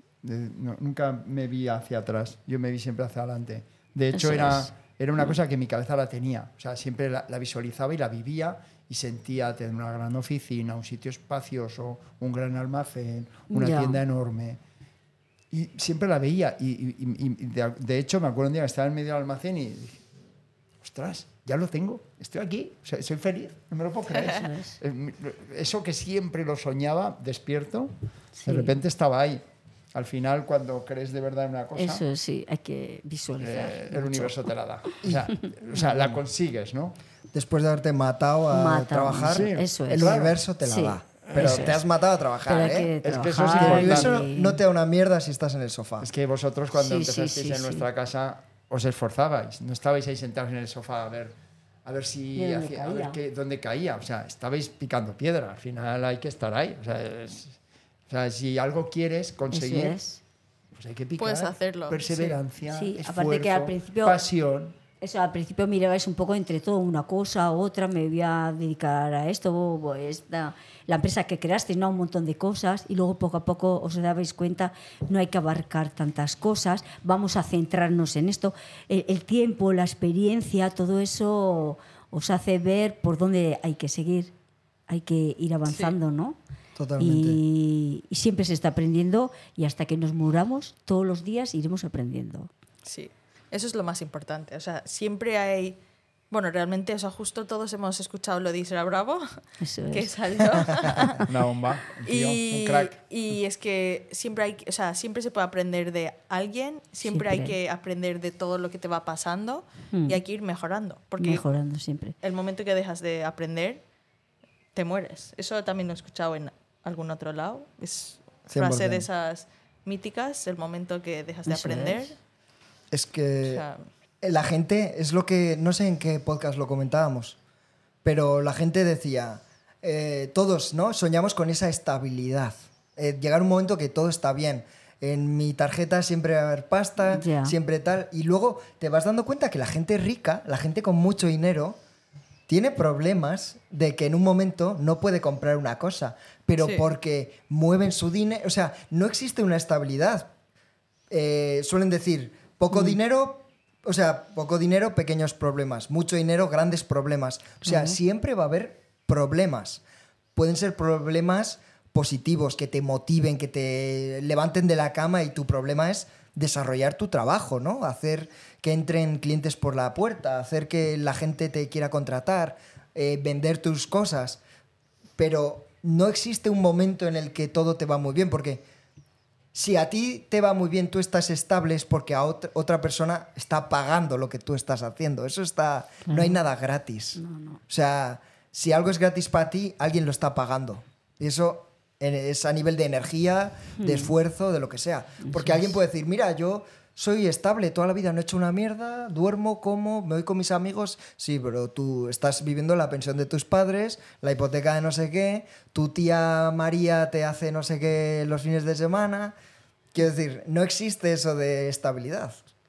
Nunca me vi hacia atrás, yo me vi siempre hacia adelante. De hecho, Eso es. era una cosa que mi cabeza la tenía. O sea, siempre la visualizaba y la vivía y sentía tener una gran oficina, un sitio espacioso, un gran almacén, una Ya. tienda enorme. Y siempre la veía. Y de hecho, me acuerdo un día que estaba en medio del almacén y dije, ostras, ya lo tengo, estoy aquí, o sea, soy feliz, no me lo puedo creer. Eso es. Eso que siempre lo soñaba, despierto, Sí. de repente estaba ahí. Al final, cuando crees de verdad en una cosa, Eso sí, hay que visualizar. el universo te la da. O sea, la consigues, ¿no? Después de haberte matado a Mata. trabajar, Sí, eso es. el Claro. universo te la Sí. da. Pero Eso te has matado a trabajar, Pero hay ¿eh? que Es que eso es trabajar Y importante. eso y- no te da una mierda si estás en el sofá. Es que vosotros cuando Sí, sí, empezasteis sí, en sí. nuestra casa os esforzabais, no estabais ahí sentados en el sofá a ver si ¿De dónde a ver caía? dónde caía, o sea, estabais picando piedra, al final hay que estar ahí, o sea, si algo quieres conseguir, Eso es. pues hay que picar, Puedes hacerlo, perseverancia, sí. Sí, esfuerzo, aparte que al principio- pasión. Eso, al principio mirabais un poco entre todo, una cosa, otra, me voy a dedicar a esto, la empresa que creasteis, ¿no? Un montón de cosas, y luego poco a poco os dabais cuenta, no hay que abarcar tantas cosas, vamos a centrarnos en esto. El tiempo, la experiencia, todo eso os hace ver por dónde hay que seguir, hay que ir avanzando, ¿no? Totalmente. Y siempre se está aprendiendo, y hasta que nos muramos, todos los días iremos aprendiendo. Sí, eso es lo más importante. O sea, siempre hay... Bueno, realmente, o sea, justo todos hemos escuchado lo de Isra Bravo, Eso que es. salió. Una bomba, un tío, un crack. Y es que siempre hay, o sea, siempre se puede aprender de alguien, siempre hay Siempre. que aprender de todo lo que te va pasando Mm. y hay que ir mejorando. Porque Mejorando siempre. el momento que dejas de aprender, te mueres. Eso también lo he escuchado en algún otro lado. Es frase 100%. de esas míticas, el momento que dejas de Eso aprender. es. Es O que sea, la gente, es lo que, no sé en qué podcast lo comentábamos, pero la gente decía, todos, ¿no? Soñamos con esa estabilidad. Llegar un momento que todo está bien. En mi tarjeta siempre va a haber pasta, Ya. siempre tal. Y luego te vas dando cuenta que la gente rica, la gente con mucho dinero, tiene problemas de que en un momento no puede comprar una cosa, pero Sí. porque mueven su dinero, o sea, no existe una estabilidad. Suelen decir, poco dinero, o sea, poco dinero, pequeños problemas, mucho dinero, grandes problemas. O sea, siempre va a haber problemas. Pueden ser problemas positivos, que te motiven, que te levanten de la cama y tu problema es desarrollar tu trabajo, ¿no? Hacer que entren clientes por la puerta, hacer que la gente te quiera contratar, vender tus cosas. Pero no existe un momento en el que todo te va muy bien, porque si a ti te va muy bien, tú estás estable, es porque a otra persona está pagando lo que tú estás haciendo. Eso está... No hay nada gratis. O sea, si algo es gratis para ti, alguien lo está pagando. Y eso es a nivel de energía, de esfuerzo, de lo que sea. Porque alguien puede decir, mira, yo soy estable, toda la vida no he hecho una mierda, duermo, como, me voy con mis amigos. Sí, pero tú estás viviendo la pensión de tus padres, la hipoteca de no sé qué, tu tía María te hace no sé qué los fines de semana. Quiero decir, no existe eso de estabilidad.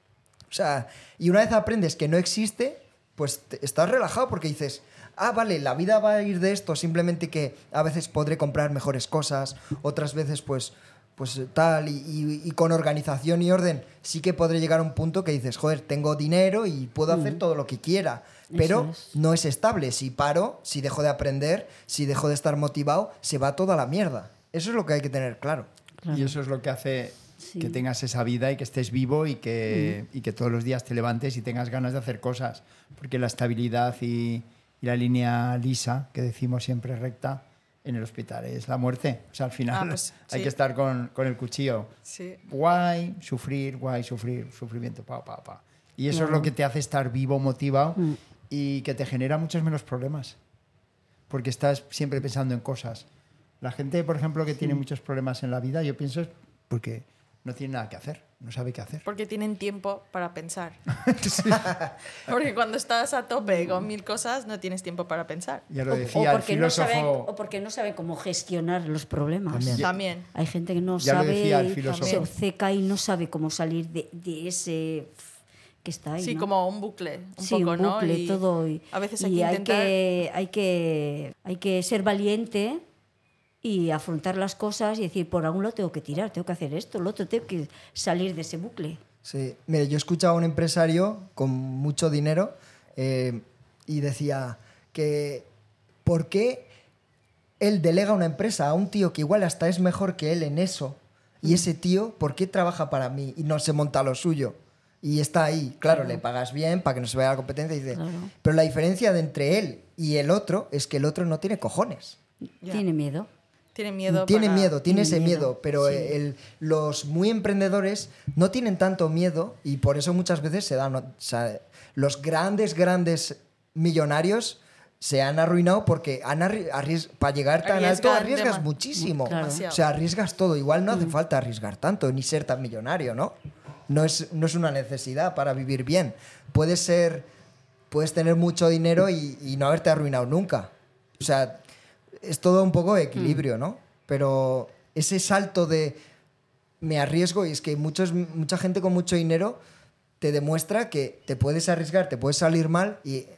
O sea, y una vez aprendes que no existe, pues estás relajado porque dices, ah, vale, la vida va a ir de esto, simplemente que a veces podré comprar mejores cosas, otras veces pues tal, y con organización y orden sí que podré llegar a un punto que dices, joder, tengo dinero y puedo hacer todo lo que quiera, pero Eso es. no es estable. Si paro, si dejo de aprender, si dejo de estar motivado, se va toda la mierda. Eso es lo que hay que tener claro. Claro. Y eso es lo que hace Sí. que tengas esa vida y que estés vivo y que todos los días te levantes y tengas ganas de hacer cosas. Porque la estabilidad y la línea lisa, que decimos siempre recta, en el hospital es la muerte. O sea, al final pues, hay sí. que estar con el cuchillo. sí. Guay, sufrir, sufrimiento, pa. Y eso es lo que te hace estar vivo, motivado y que te genera muchos menos problemas. Porque estás siempre pensando en cosas. La gente, por ejemplo, que tiene muchos problemas en la vida, yo pienso es porque no tiene nada que hacer, no sabe qué hacer. Porque tienen tiempo para pensar. Porque cuando estás a tope con 1000 cosas, no tienes tiempo para pensar. Ya lo decía el filósofo. o porque no saben cómo gestionar los problemas. También. También. Hay gente que no Ya lo sabe, decía el y filósofo. se obceca y no sabe cómo salir de ese que está ahí. Sí, ¿no? como un bucle, un Sí, poco, un bucle, ¿no? Y todo. Y, a veces y hay que intentar... hay que ser valiente y afrontar las cosas y decir, por algún lado tengo que tirar, tengo que hacer esto, lo otro, tengo que salir de ese bucle. Sí, mire, yo he escuchado a un empresario con mucho dinero y decía que ¿por qué él delega una empresa a un tío que igual hasta es mejor que él en eso? Y ese tío, ¿por qué trabaja para mí y no se monta lo suyo? Y está ahí, claro, le pagas bien para que no se vaya a la competencia y dice, Claro. pero la diferencia de entre él y el otro es que el otro no tiene cojones. Ya. Tiene miedo. Tiene miedo. Tiene para- miedo, tiene ese Tiene miedo, miedo, pero sí. los muy emprendedores no tienen tanto miedo y por eso muchas veces se dan, o sea, los grandes millonarios se han arruinado porque para llegar tan alto arriesgas muchísimo. Claro. O sea, arriesgas todo. Igual no hace falta arriesgar tanto ni ser tan millonario, ¿no? No es una necesidad para vivir bien. Puedes tener mucho dinero y no haberte arruinado nunca. O sea, es todo un poco de equilibrio, ¿no? Pero ese salto de me arriesgo, y es que mucha gente con mucho dinero te demuestra que te puedes arriesgar, te puedes salir mal y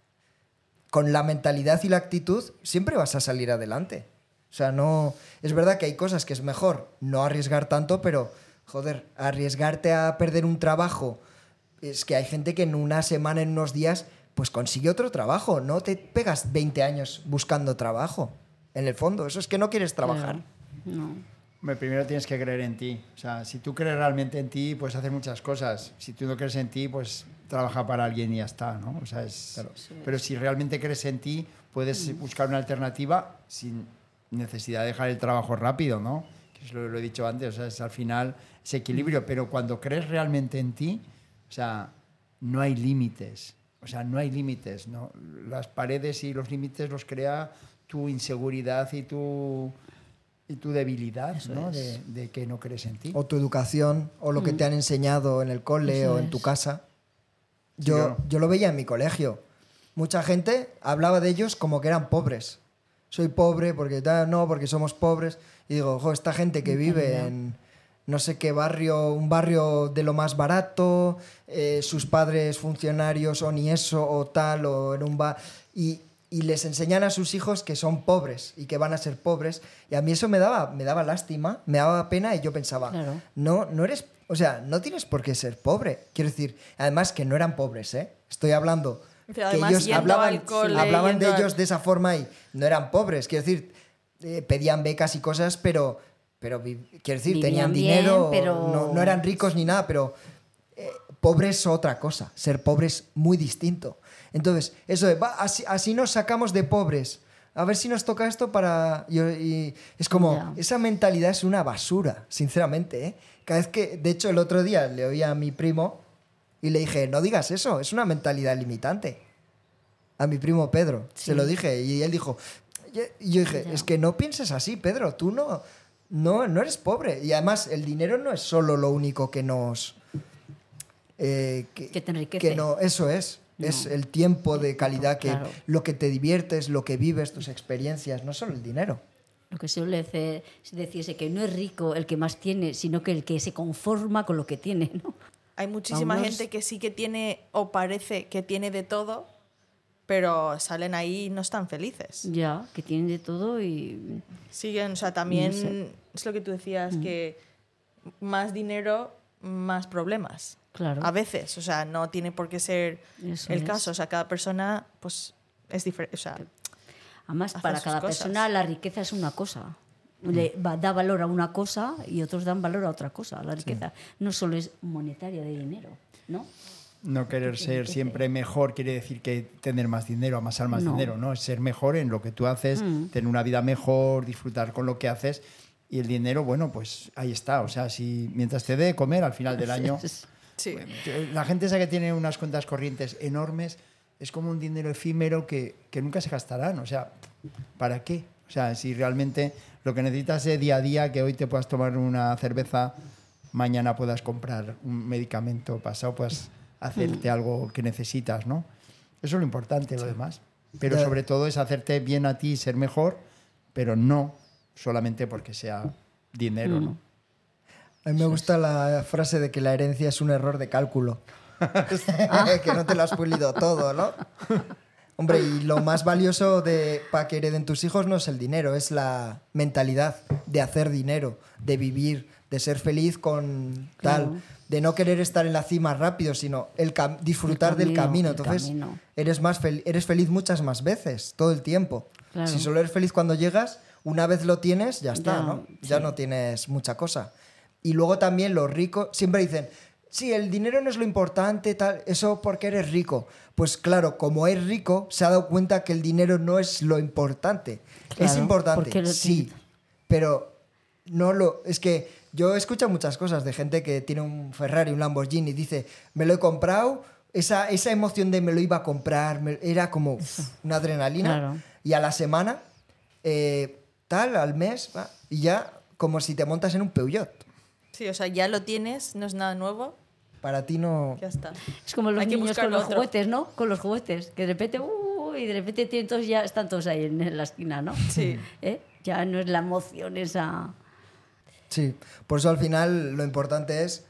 con la mentalidad y la actitud siempre vas a salir adelante. O sea, no... Es verdad que hay cosas que es mejor no arriesgar tanto, pero, joder, arriesgarte a perder un trabajo... Es que hay gente que en una semana, en unos días, pues consigue otro trabajo. No te pegas 20 años buscando trabajo. En el fondo, eso es que no quieres trabajar. No. Hombre, primero tienes que creer en ti. O sea, si tú crees realmente en ti, puedes hacer muchas cosas. Si tú no crees en ti, pues trabaja para alguien y ya está, ¿no? O sea, pero si realmente crees en ti, puedes buscar una alternativa sin necesidad de dejar el trabajo rápido, ¿no? Que eso lo he dicho antes, o sea, es al final ese equilibrio. Pero cuando crees realmente en ti, o sea, no hay límites. O sea, no hay límites, ¿no? Las paredes y los límites los crea tu inseguridad y tu debilidad, ¿no? De que no crees en ti. O tu educación, o lo que te han enseñado en el cole o en tu casa. Yo lo veía en mi colegio. Mucha gente hablaba de ellos como que eran pobres. Soy pobre porque porque somos pobres. Y digo, ojo, esta gente que vive en no sé qué barrio, un barrio de lo más barato, sus padres funcionarios o ni eso o tal, o en un bar... Y les enseñan a sus hijos que son pobres y que van a ser pobres. Y a mí eso me daba lástima, me daba pena, y yo pensaba, Claro. no eres... O sea, no tienes por qué ser pobre. Quiero decir, además que no eran pobres, ¿eh? Estoy hablando Pero además, que ellos yendo al cole, hablaban de yendo ellos de esa forma y no eran pobres. Quiero decir, pedían becas y cosas, pero quiero decir, Vivían tenían bien, dinero, pero... no eran ricos ni nada, pero pobre es otra cosa. Ser pobre es muy distinto. Entonces, eso de, así nos sacamos de pobres. A ver si nos toca esto para... Y es como, esa mentalidad es una basura, sinceramente, ¿eh? Cada vez que... De hecho, el otro día le oí a mi primo y le dije, no digas eso, es una mentalidad limitante. A mi primo Pedro, se lo dije, y él dijo... Y yo dije, es que no pienses así, Pedro, tú no eres pobre. Y además, el dinero no es solo lo único que nos... que te enriquece. Que no, eso es. No. Es el tiempo de calidad, lo que te diviertes, lo que vives, tus experiencias, no solo el dinero. Lo que suele decirse que no es rico el que más tiene, sino que el que se conforma con lo que tiene, ¿no? Hay muchísima gente que sí que tiene o parece que tiene de todo, pero salen ahí y no están felices. Ya, que tienen de todo y... Siguen, o sea, también es lo que tú decías, que más dinero, más problemas. Claro. A veces, o sea, no tiene por qué ser el caso. O sea, cada persona, pues, es diferente. O sea, además, para cada persona la riqueza es una cosa. Da valor a una cosa y otros dan valor a otra cosa. La riqueza no solo es monetaria de dinero, ¿no? No querer ser siempre mejor quiere decir que tener más dinero, amasar más dinero, ¿no? Es ser mejor en lo que tú haces, tener una vida mejor, disfrutar con lo que haces. Y el dinero, bueno, pues ahí está. O sea, si mientras te dé comer al final del año... Sí. La gente esa que tiene unas cuentas corrientes enormes es como un dinero efímero que nunca se gastarán. O sea, ¿para qué? O sea, si realmente lo que necesitas es día a día, que hoy te puedas tomar una cerveza, mañana puedas comprar un medicamento, pasado puedas hacerte algo que necesitas, ¿no? Eso es lo importante, lo demás. Pero sobre todo es hacerte bien a ti, ser mejor, pero no solamente porque sea dinero, ¿no? A mí me gusta la frase de que la herencia es un error de cálculo. Que no te lo has pulido todo, ¿no? Hombre, y lo más valioso para que hereden tus hijos no es el dinero, es la mentalidad de hacer dinero, de vivir, de ser feliz con tal, de no querer estar en la cima rápido, sino disfrutar del camino. Entonces, eres feliz muchas más veces, todo el tiempo. Claro. Si solo eres feliz cuando llegas, una vez lo tienes, ya está, ¿no? Ya no tienes mucha cosa. Y luego también los ricos siempre dicen, sí, el dinero no es lo importante, tal, eso porque eres rico. Pues claro, como es rico, se ha dado cuenta que el dinero no es lo importante. Claro, es importante, sí, pero no lo... Es que yo he escuchado muchas cosas de gente que tiene un Ferrari, un Lamborghini y dice, me lo he comprado esa emoción de me lo iba a comprar, era como una adrenalina. Claro. Y a la semana, al mes, y ya como si te montas en un Peugeot. Sí, o sea, ya lo tienes, no es nada nuevo, Para ti no... ya está. Es como los Hay que niños buscar con lo los otro. juguetes, ¿no? Con los juguetes, que de repente, y de repente tienen todos ya, están todos ahí en la esquina, ¿no? Sí. Ya no es la emoción esa... Sí, por eso al final lo importante es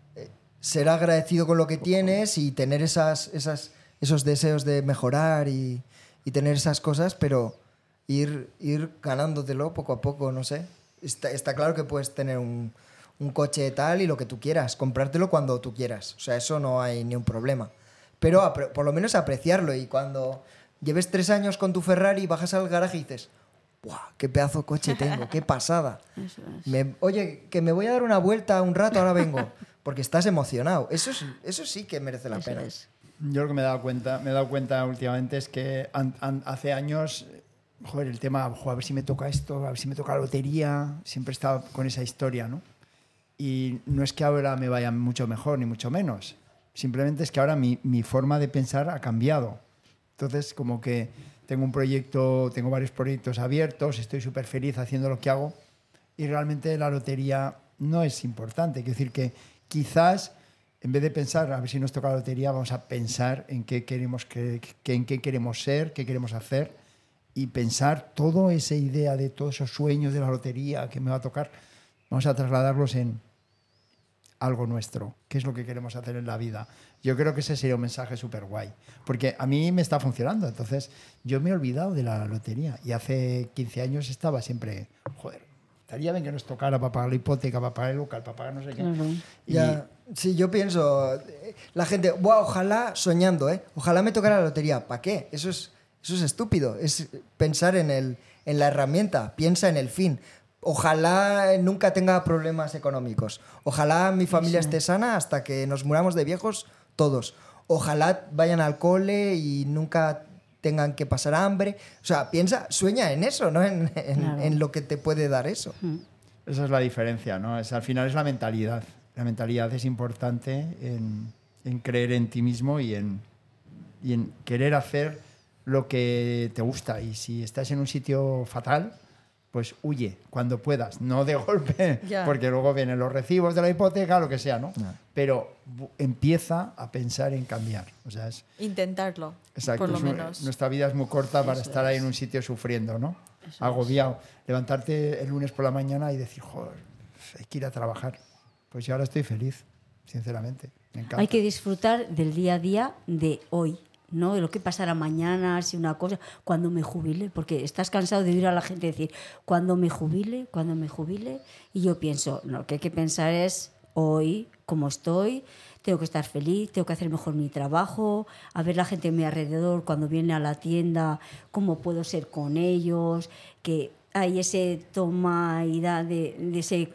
ser agradecido con lo que tienes y tener esos deseos de mejorar y tener esas cosas, pero ir ganándotelo poco a poco, no sé. Está claro que puedes tener un coche tal y lo que tú quieras, comprártelo cuando tú quieras, o sea, eso no hay ni un problema. Pero por lo menos apreciarlo, y cuando lleves 3 años con tu Ferrari, bajas al garaje y dices... ¡Buah! ¡Qué pedazo de coche tengo! ¡Qué pasada! Eso es. Oye, que me voy a dar una vuelta un rato, ahora vengo. Porque estás emocionado. Eso sí que merece la Eso pena. es. Yo lo que me he dado cuenta últimamente es que hace años, joder, el tema, a ver si me toca esto, a ver si me toca la lotería, siempre he estado con esa historia, ¿no? Y no es que ahora me vaya mucho mejor, ni mucho menos. Simplemente es que ahora mi forma de pensar ha cambiado. Entonces, como que tengo varios proyectos abiertos, estoy súper feliz haciendo lo que hago, y realmente la lotería no es importante. Quiero decir que quizás, en vez de pensar a ver si nos toca la lotería, vamos a pensar en qué queremos, en qué queremos ser, qué queremos hacer, y pensar toda esa idea de todos esos sueños de la lotería que me va a tocar, vamos a trasladarlos en algo nuestro, qué es lo que queremos hacer en la vida. Yo creo que ese sería un mensaje súper guay, porque a mí me está funcionando. Entonces, yo me he olvidado de la lotería, y hace 15 años estaba siempre, joder, estaría bien que nos tocara para pagar la hipoteca, para pagar el local, para pagar no sé qué. Claro. Sí, yo pienso, la gente, "Buah, ojalá", soñando, ojalá me tocara la lotería. ¿Para qué? Eso es estúpido. Es pensar en la herramienta, piensa en el fin. Ojalá nunca tenga problemas económicos. Ojalá mi familia esté sana hasta que nos muramos de viejos todos. Ojalá vayan al cole y nunca tengan que pasar hambre. O sea, sueña en eso, no en lo que te puede dar eso. Esa es la diferencia, ¿no? Al final es la mentalidad. La mentalidad es importante en creer en ti mismo y en querer hacer lo que te gusta. Y si estás en un sitio fatal, pues huye cuando puedas, no de golpe, porque luego vienen los recibos de la hipoteca, lo que sea, ¿no? Pero empieza a pensar en cambiar. O sea, Intentarlo, exacto, por lo menos. Nuestra vida es muy corta para estar ahí en un sitio sufriendo, ¿no? Agobiado. Levantarte el lunes por la mañana y decir, joder, hay que ir a trabajar. Pues yo ahora estoy feliz, sinceramente. Me encanta. Hay que disfrutar del día a día de hoy, ¿no? De lo que pasará mañana, si una cosa, cuando me jubile, porque estás cansado de oír a la gente decir, cuando me jubile, y yo pienso, no, lo que hay que pensar es hoy, cómo estoy, tengo que estar feliz, tengo que hacer mejor mi trabajo, a ver la gente a mi alrededor cuando viene a la tienda, cómo puedo ser con ellos, que hay ese toma y da de ese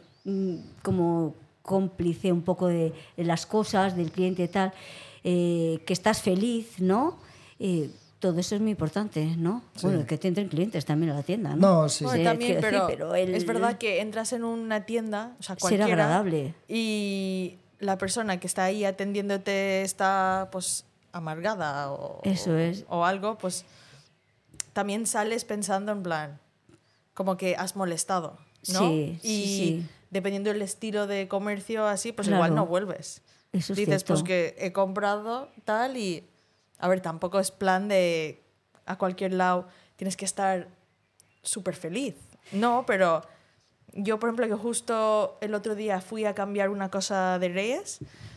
como cómplice un poco de las cosas del cliente y tal, que estás feliz, ¿no? Todo eso es muy importante, ¿no? Sí. Bueno, que te entren clientes también a la tienda, ¿no? No, sí. Bueno, también, pero es es verdad que entras en una tienda, o sea, cualquiera, ser agradable. Y la persona que está ahí atendiéndote está, pues, amargada eso es. o algo, pues también sales pensando en plan, como que has molestado, ¿no? Sí, y dependiendo del estilo de comercio así, pues claro. igual no vuelves. Eso es dices, cierto. pues que he comprado tal y... A ver, tampoco es plan de a cualquier lado tienes que estar súper feliz. No, pero yo, por ejemplo, que justo el otro día fui a cambiar una cosa de Reyes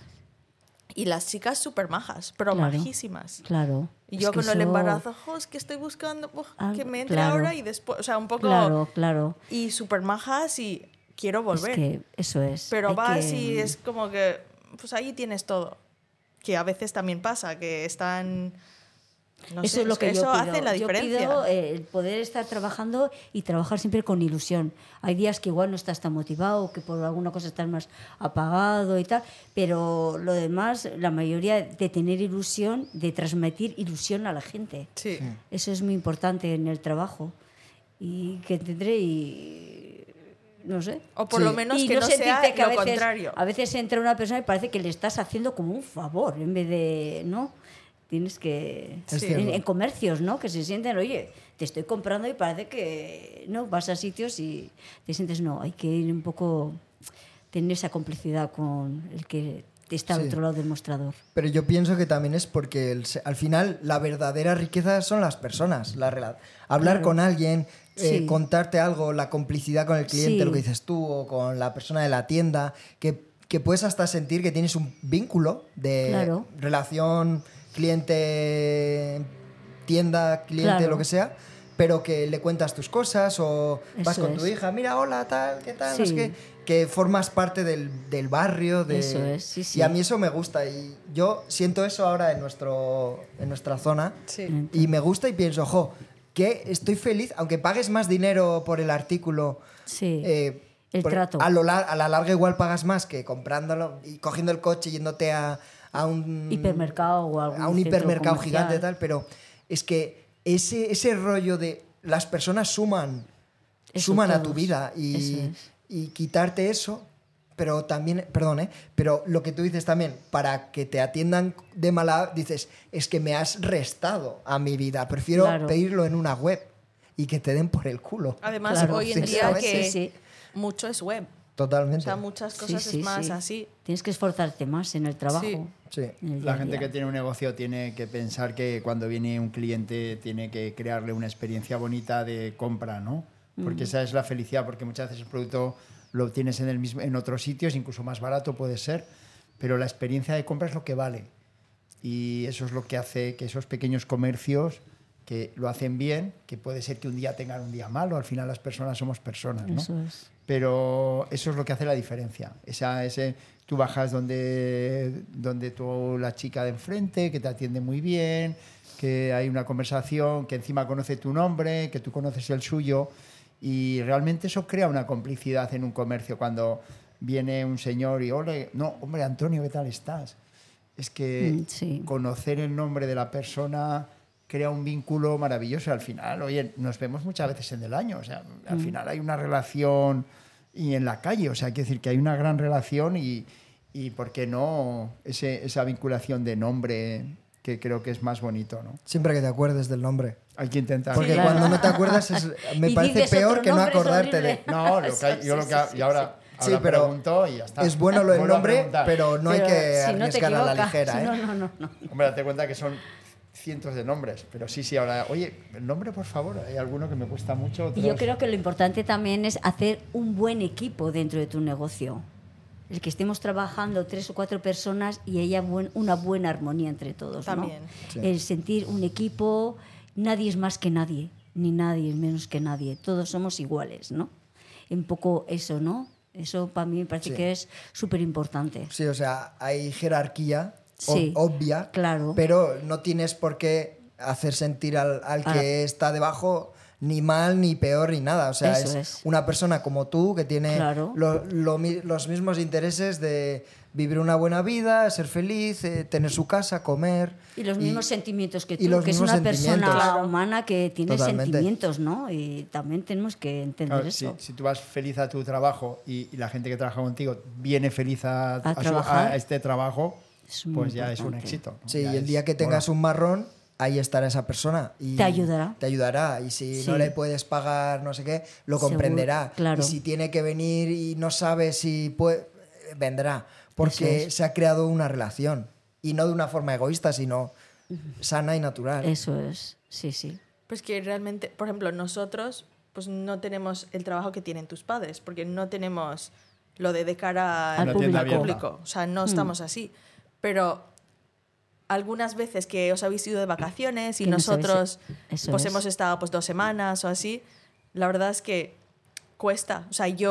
y las chicas súper majas, pero claro, majísimas. Claro. Y yo con el embarazo, es que estoy buscando que me entre ahora y después, o sea, un poco... Claro. Y súper majas y quiero volver. Es que eso es. Pero vas y es como que, pues ahí tienes todo. Que a veces también pasa, que están... No eso sé, es lo que eso yo pido. hace la diferencia. Yo pido el poder estar trabajando y trabajar siempre con ilusión. Hay días que igual no estás tan motivado, que por alguna cosa estás más apagado y tal, pero lo demás, la mayoría de tener ilusión, de transmitir ilusión a la gente. Sí. Eso es muy importante en el trabajo. Y que tendré no sé. O por Sí. lo menos Y que no sentirte sea que lo contrario. a veces entra una persona y parece que le estás haciendo como un favor en vez de, ¿no? Tienes que... Es Sí. cierto. En comercios, ¿no? Que se sienten, oye, te estoy comprando y parece que, ¿no? Vas a sitios y te sientes, no, hay que ir un poco, tener esa complicidad con el que está al Sí. otro lado del mostrador. Pero yo pienso que también es porque al final la verdadera riqueza son las personas. Hablar Claro. con alguien, Sí. contarte algo, la complicidad con el cliente, Sí. lo que dices tú, o con la persona de la tienda, que puedes hasta sentir que tienes un vínculo de Claro. relación cliente-tienda, cliente, Claro. lo que sea, pero que le cuentas tus cosas o vas Eso con tu es. hija, mira, hola, tal, ¿qué tal? No sé Sí. qué, que formas parte del barrio. Eso es, sí, sí. Y a mí eso me gusta y yo siento eso ahora en nuestra zona Sí. y me gusta y pienso, ojo, que estoy feliz, aunque pagues más dinero por el artículo, Sí. El trato. a la larga igual pagas más que comprándolo y cogiendo el coche y yéndote a un Hipermercado o algún a un centro hipermercado comercial. gigante y tal, pero es que ese rollo de las personas suman Eso, a tu todos. vida Eso es. y quitarte eso, pero también, perdón, pero lo que tú dices también, para que te atiendan de mala, dices, es que me has restado a mi vida, prefiero Claro. pedirlo en una web y que te den por el culo. Además, Claro. hoy en día Sinceramente. que Sí, sí. mucho es web. O Totalmente. sea, muchas cosas Sí, sí, es más sí. así. Tienes que esforzarte más en el trabajo. Sí. Sí. en el La día a gente día. que tiene un negocio tiene que pensar que cuando viene un cliente tiene que crearle una experiencia bonita de compra, ¿no? Porque esa es la felicidad, porque muchas veces el producto lo tienes en otros sitios, incluso más barato puede ser, pero la experiencia de compra es lo que vale. Y eso es lo que hace que esos pequeños comercios que lo hacen bien, que puede ser que un día tengan un día malo, al final las personas somos personas, ¿no? Eso es. Pero eso es lo que hace la diferencia. Tú bajas donde la chica de enfrente, que te atiende muy bien, que hay una conversación, que encima conoce tu nombre, que tú conoces el suyo, y realmente eso crea una complicidad en un comercio cuando viene un señor y, ole, no, hombre, Antonio, ¿qué tal estás? Es que Sí. conocer el nombre de la persona crea un vínculo maravilloso. Al final, oye, nos vemos muchas veces en el año. O sea, al final hay una relación y en la calle. O sea, quiere decir que hay una gran relación y ¿por qué no esa vinculación de nombre que creo que es más bonito, ¿no? Siempre que te acuerdes del nombre. Hay que intentar. Porque claro. cuando no te acuerdas me Y parece dices peor otro que no nombre, es acordarte de... horrible. No, y ahora pero pregunto y ya está. es bueno lo del Vuelvo a nombre, preguntar. pero no hay Pero que si no te arriesgar a la equivocas, ligera, ¿eh? No. Hombre, date cuenta que son cientos de nombres, pero sí, ahora, oye, el nombre, por favor, hay alguno que me cuesta mucho. Y yo otros- creo que lo importante también es hacer un buen equipo dentro de tu negocio. El que estemos trabajando 3 o 4 personas y haya una buena armonía entre todos, ¿no? También. Sí. El sentir un equipo, nadie es más que nadie, ni nadie es menos que nadie. Todos somos iguales, ¿no? Un poco eso, ¿no? Eso para mí me parece Sí. que es súper importante. Sí, o sea, hay jerarquía Sí, obvia, claro. pero no tienes por qué hacer sentir al que está debajo ni mal, ni peor, ni nada. O sea, Eso es es. una persona como tú que tiene Claro. los mismos intereses de vivir una buena vida, ser feliz, tener su casa, comer. Y los mismos sentimientos que y tú, los que es mismos una persona sentimientos. Claro. humana que tiene Totalmente. sentimientos, ¿no? Y también tenemos que entender Claro, eso. si tú vas feliz a tu trabajo y la gente que trabaja contigo viene feliz a trabajar, este trabajo, es muy pues ya es un importante. éxito, ¿no? Sí, Ya y el es- día que tengas mola. un marrón, ahí estará esa persona. Y Te ayudará. Te ayudará. Y si Sí. no le puedes pagar, no sé qué, lo Seguro, comprenderá. claro. Y si tiene que venir y no sabe si puede, vendrá. Porque Eso es. se ha creado una relación. Y no de una forma egoísta, sino sana y natural. Eso es, sí. Pues que realmente, por ejemplo, nosotros pues no tenemos el trabajo que tienen tus padres, porque no tenemos lo de cara Al Una tienda público. abierta. O sea, no estamos así. Pero algunas veces que os habéis ido de vacaciones y Que nos habéis- nosotros eso pues es. hemos estado pues 2 semanas o así, la verdad es que cuesta. O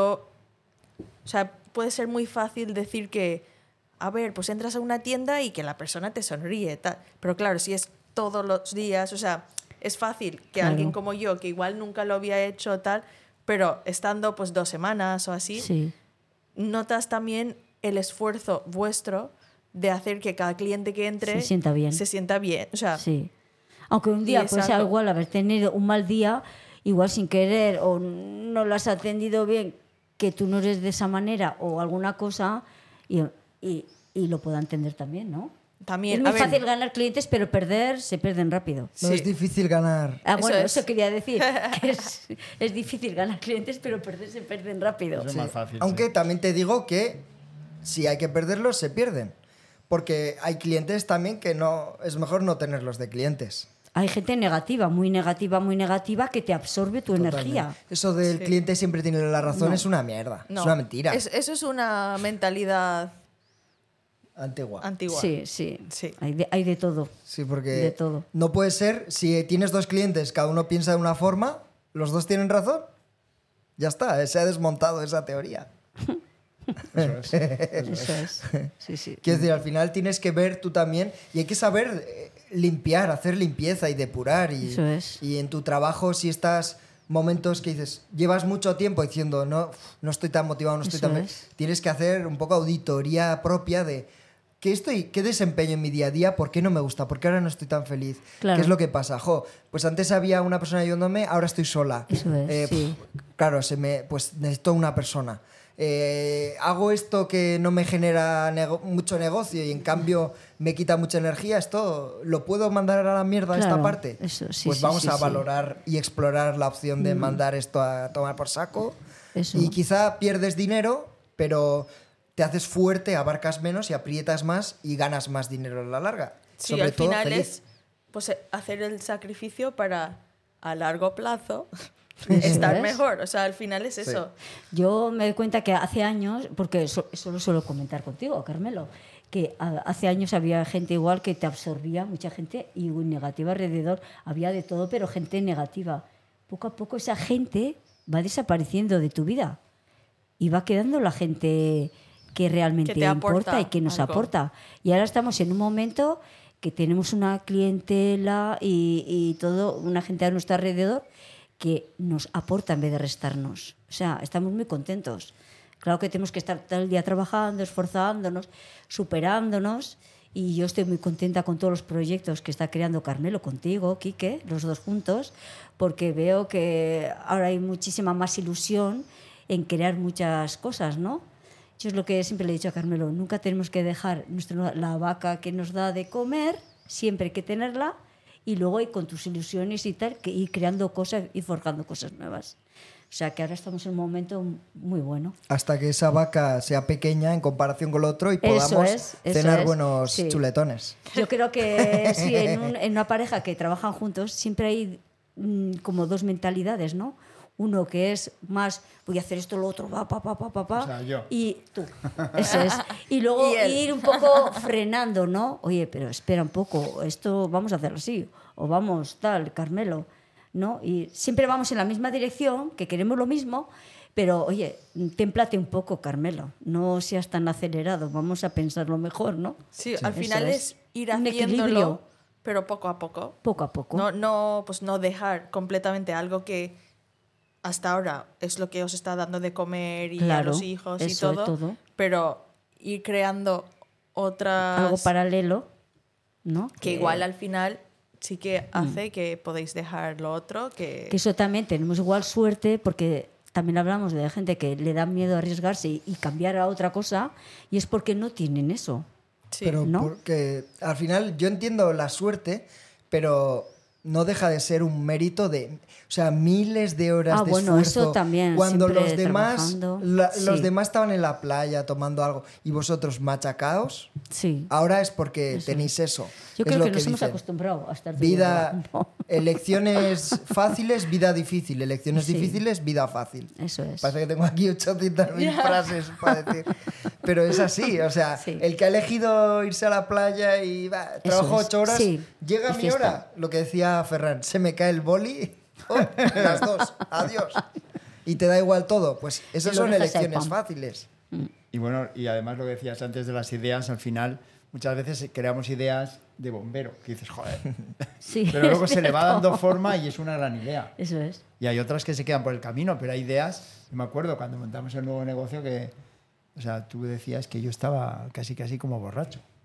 sea, puede ser muy fácil decir que, a ver, pues entras a una tienda y que la persona te sonríe, tal. Pero claro, si es todos los días, o sea, es fácil que Claro. alguien como yo, que igual nunca lo había hecho tal, pero estando pues 2 semanas o así, Sí, notas también el esfuerzo vuestro de hacer que cada cliente que entre Se sienta bien. se sienta bien. O sea, sí. Aunque un día Y pues sea exacto. igual haber tenido un mal día, igual sin querer o no lo has atendido bien, que tú no eres de esa manera o alguna cosa y lo pueda entender también, ¿no? También, Es muy a ver, fácil ganar clientes, pero perder se pierden rápido. No Sí. es difícil ganar. Ah, bueno, Eso es. eso quería decir, que es difícil ganar clientes, pero perder se pierden rápido. Eso es más fácil. Aunque sí. también te digo que si hay que perderlos, se pierden. Porque hay clientes también que no es mejor no tenerlos de clientes. Hay gente negativa, muy negativa, que te absorbe tu energía. Totalmente. Eso del Sí. cliente siempre tiene la razón No. es una mierda. no, Es una mentira. Eso es una mentalidad Antigua. antigua. Sí, sí. Sí. Hay de todo. Sí, porque De todo. no puede ser, si tienes dos clientes, cada uno piensa de una forma, los dos tienen razón. Ya está, se ha desmontado esa teoría. Eso es. Eso es. Sí, sí. Quiero decir, al final tienes que ver tú también y hay que saber limpiar, hacer limpieza y depurar. Eso es. Y en tu trabajo, si estás momentos que dices, llevas mucho tiempo diciendo, no estoy tan motivado, no estoy Eso tan... es. Tienes que hacer un poco auditoría propia de qué desempeño en mi día a día, por qué no me gusta, por qué ahora no estoy tan feliz, Claro. qué es lo que pasa. Pues antes había una persona ayudándome, ahora estoy sola. Eso es, sí. Claro, pues necesito una persona. Hago esto que no me genera mucho negocio y en cambio me quita mucha energía, esto lo puedo mandar a la mierda esta Claro, parte. eso, sí, pues sí, vamos sí, a sí. valorar y explorar la opción de mandar esto a tomar por saco. Eso. Y quizá pierdes dinero, pero te haces fuerte, abarcas menos y aprietas más y ganas más dinero a la larga. Sí, Sobre al todo final feliz. es pues, hacer el sacrificio para a largo plazo Eso estar es. mejor. O sea, al final es eso. Yo me doy cuenta que hace años, porque eso lo suelo comentar contigo, Carmelo, que hace años había gente igual que te absorbía, mucha gente, y negativa alrededor. Había de todo, pero gente negativa. Poco a poco esa gente va desapareciendo de tu vida y va quedando la gente que realmente Que te importa aporta y que nos algo. aporta. Y ahora estamos en un momento que tenemos una clientela y todo, una gente a nuestro alrededor que nos aporta en vez de restarnos. O sea, estamos muy contentos. Claro que tenemos que estar todo el día trabajando, esforzándonos, superándonos. Y yo estoy muy contenta con todos los proyectos que está creando Carmelo contigo, Quique, los dos juntos, porque veo que ahora hay muchísima más ilusión en crear muchas cosas, ¿no? Yo es lo que siempre le he dicho a Carmelo, nunca tenemos que dejar la vaca que nos da de comer, siempre hay que tenerla, y luego y con tus ilusiones y tal, que ir creando cosas y forjando cosas nuevas. O sea que ahora estamos en un momento muy bueno. Hasta que esa vaca sea pequeña en comparación con lo otro y Eso podamos es, cenar buenos sí. chuletones. Yo creo que sí, en una pareja que trabajan juntos siempre hay como dos mentalidades, ¿no? Uno que es más, voy a hacer esto, lo otro, va, O sea, yo. y tú, eso es. Y luego Y él. ir un poco frenando, ¿no? Oye, pero espera un poco, esto vamos a hacerlo así, o vamos tal, Carmelo, ¿no? Y siempre vamos en la misma dirección, que queremos lo mismo, pero oye, témplate un poco, Carmelo, no seas tan acelerado, vamos a pensarlo mejor, ¿no? Sí, al final Eso es ir Un haciéndolo, equilibrio. pero poco a poco. Poco a poco. Pues no dejar completamente algo que hasta ahora es lo que os está dando de comer y a Claro, los hijos y eso es todo, todo. pero ir creando otras Algo paralelo, ¿no? que igual al final sí que hace que podéis dejar lo otro que eso también tenemos igual suerte porque también hablamos de gente que le da miedo a arriesgarse y cambiar a otra cosa y es porque no tienen eso. sí. Pero ¿no? porque al final yo entiendo la suerte, pero no deja de ser un mérito de, o sea, miles de horas de bueno, esfuerzo. eso también, Cuando siempre los demás, trabajando. los Sí. demás estaban en la playa tomando algo y vosotros machacaos, Sí. ahora es porque tenéis eso. Yo Es creo lo que nos hemos dicen. acostumbrado a estar todo el Vida, tiempo. elecciones fáciles, vida difícil. Elecciones Sí. difíciles, vida fácil. Eso es. Pasa que tengo aquí 800.000 frases para decir. Pero es así, o sea, Sí. el que ha elegido irse a la playa y va, trabajo es, 8 horas, sí, llega y mi fiesta. hora. Lo que decía Ferran, se me cae el boli, oh, las dos, adiós. Y te da igual todo. Pues esas Y lo son dejas ahí, elecciones pam. fáciles. Y bueno, y además lo que decías antes de las ideas, al final muchas veces creamos ideas de bombero, que dices, joder. Sí, Pero luego es se le va cierto. dando forma y es una gran idea. Eso es. Y hay otras que se quedan por el camino, pero hay ideas. Yo me acuerdo cuando montamos el nuevo negocio que, o sea, tú decías que yo estaba casi como borracho.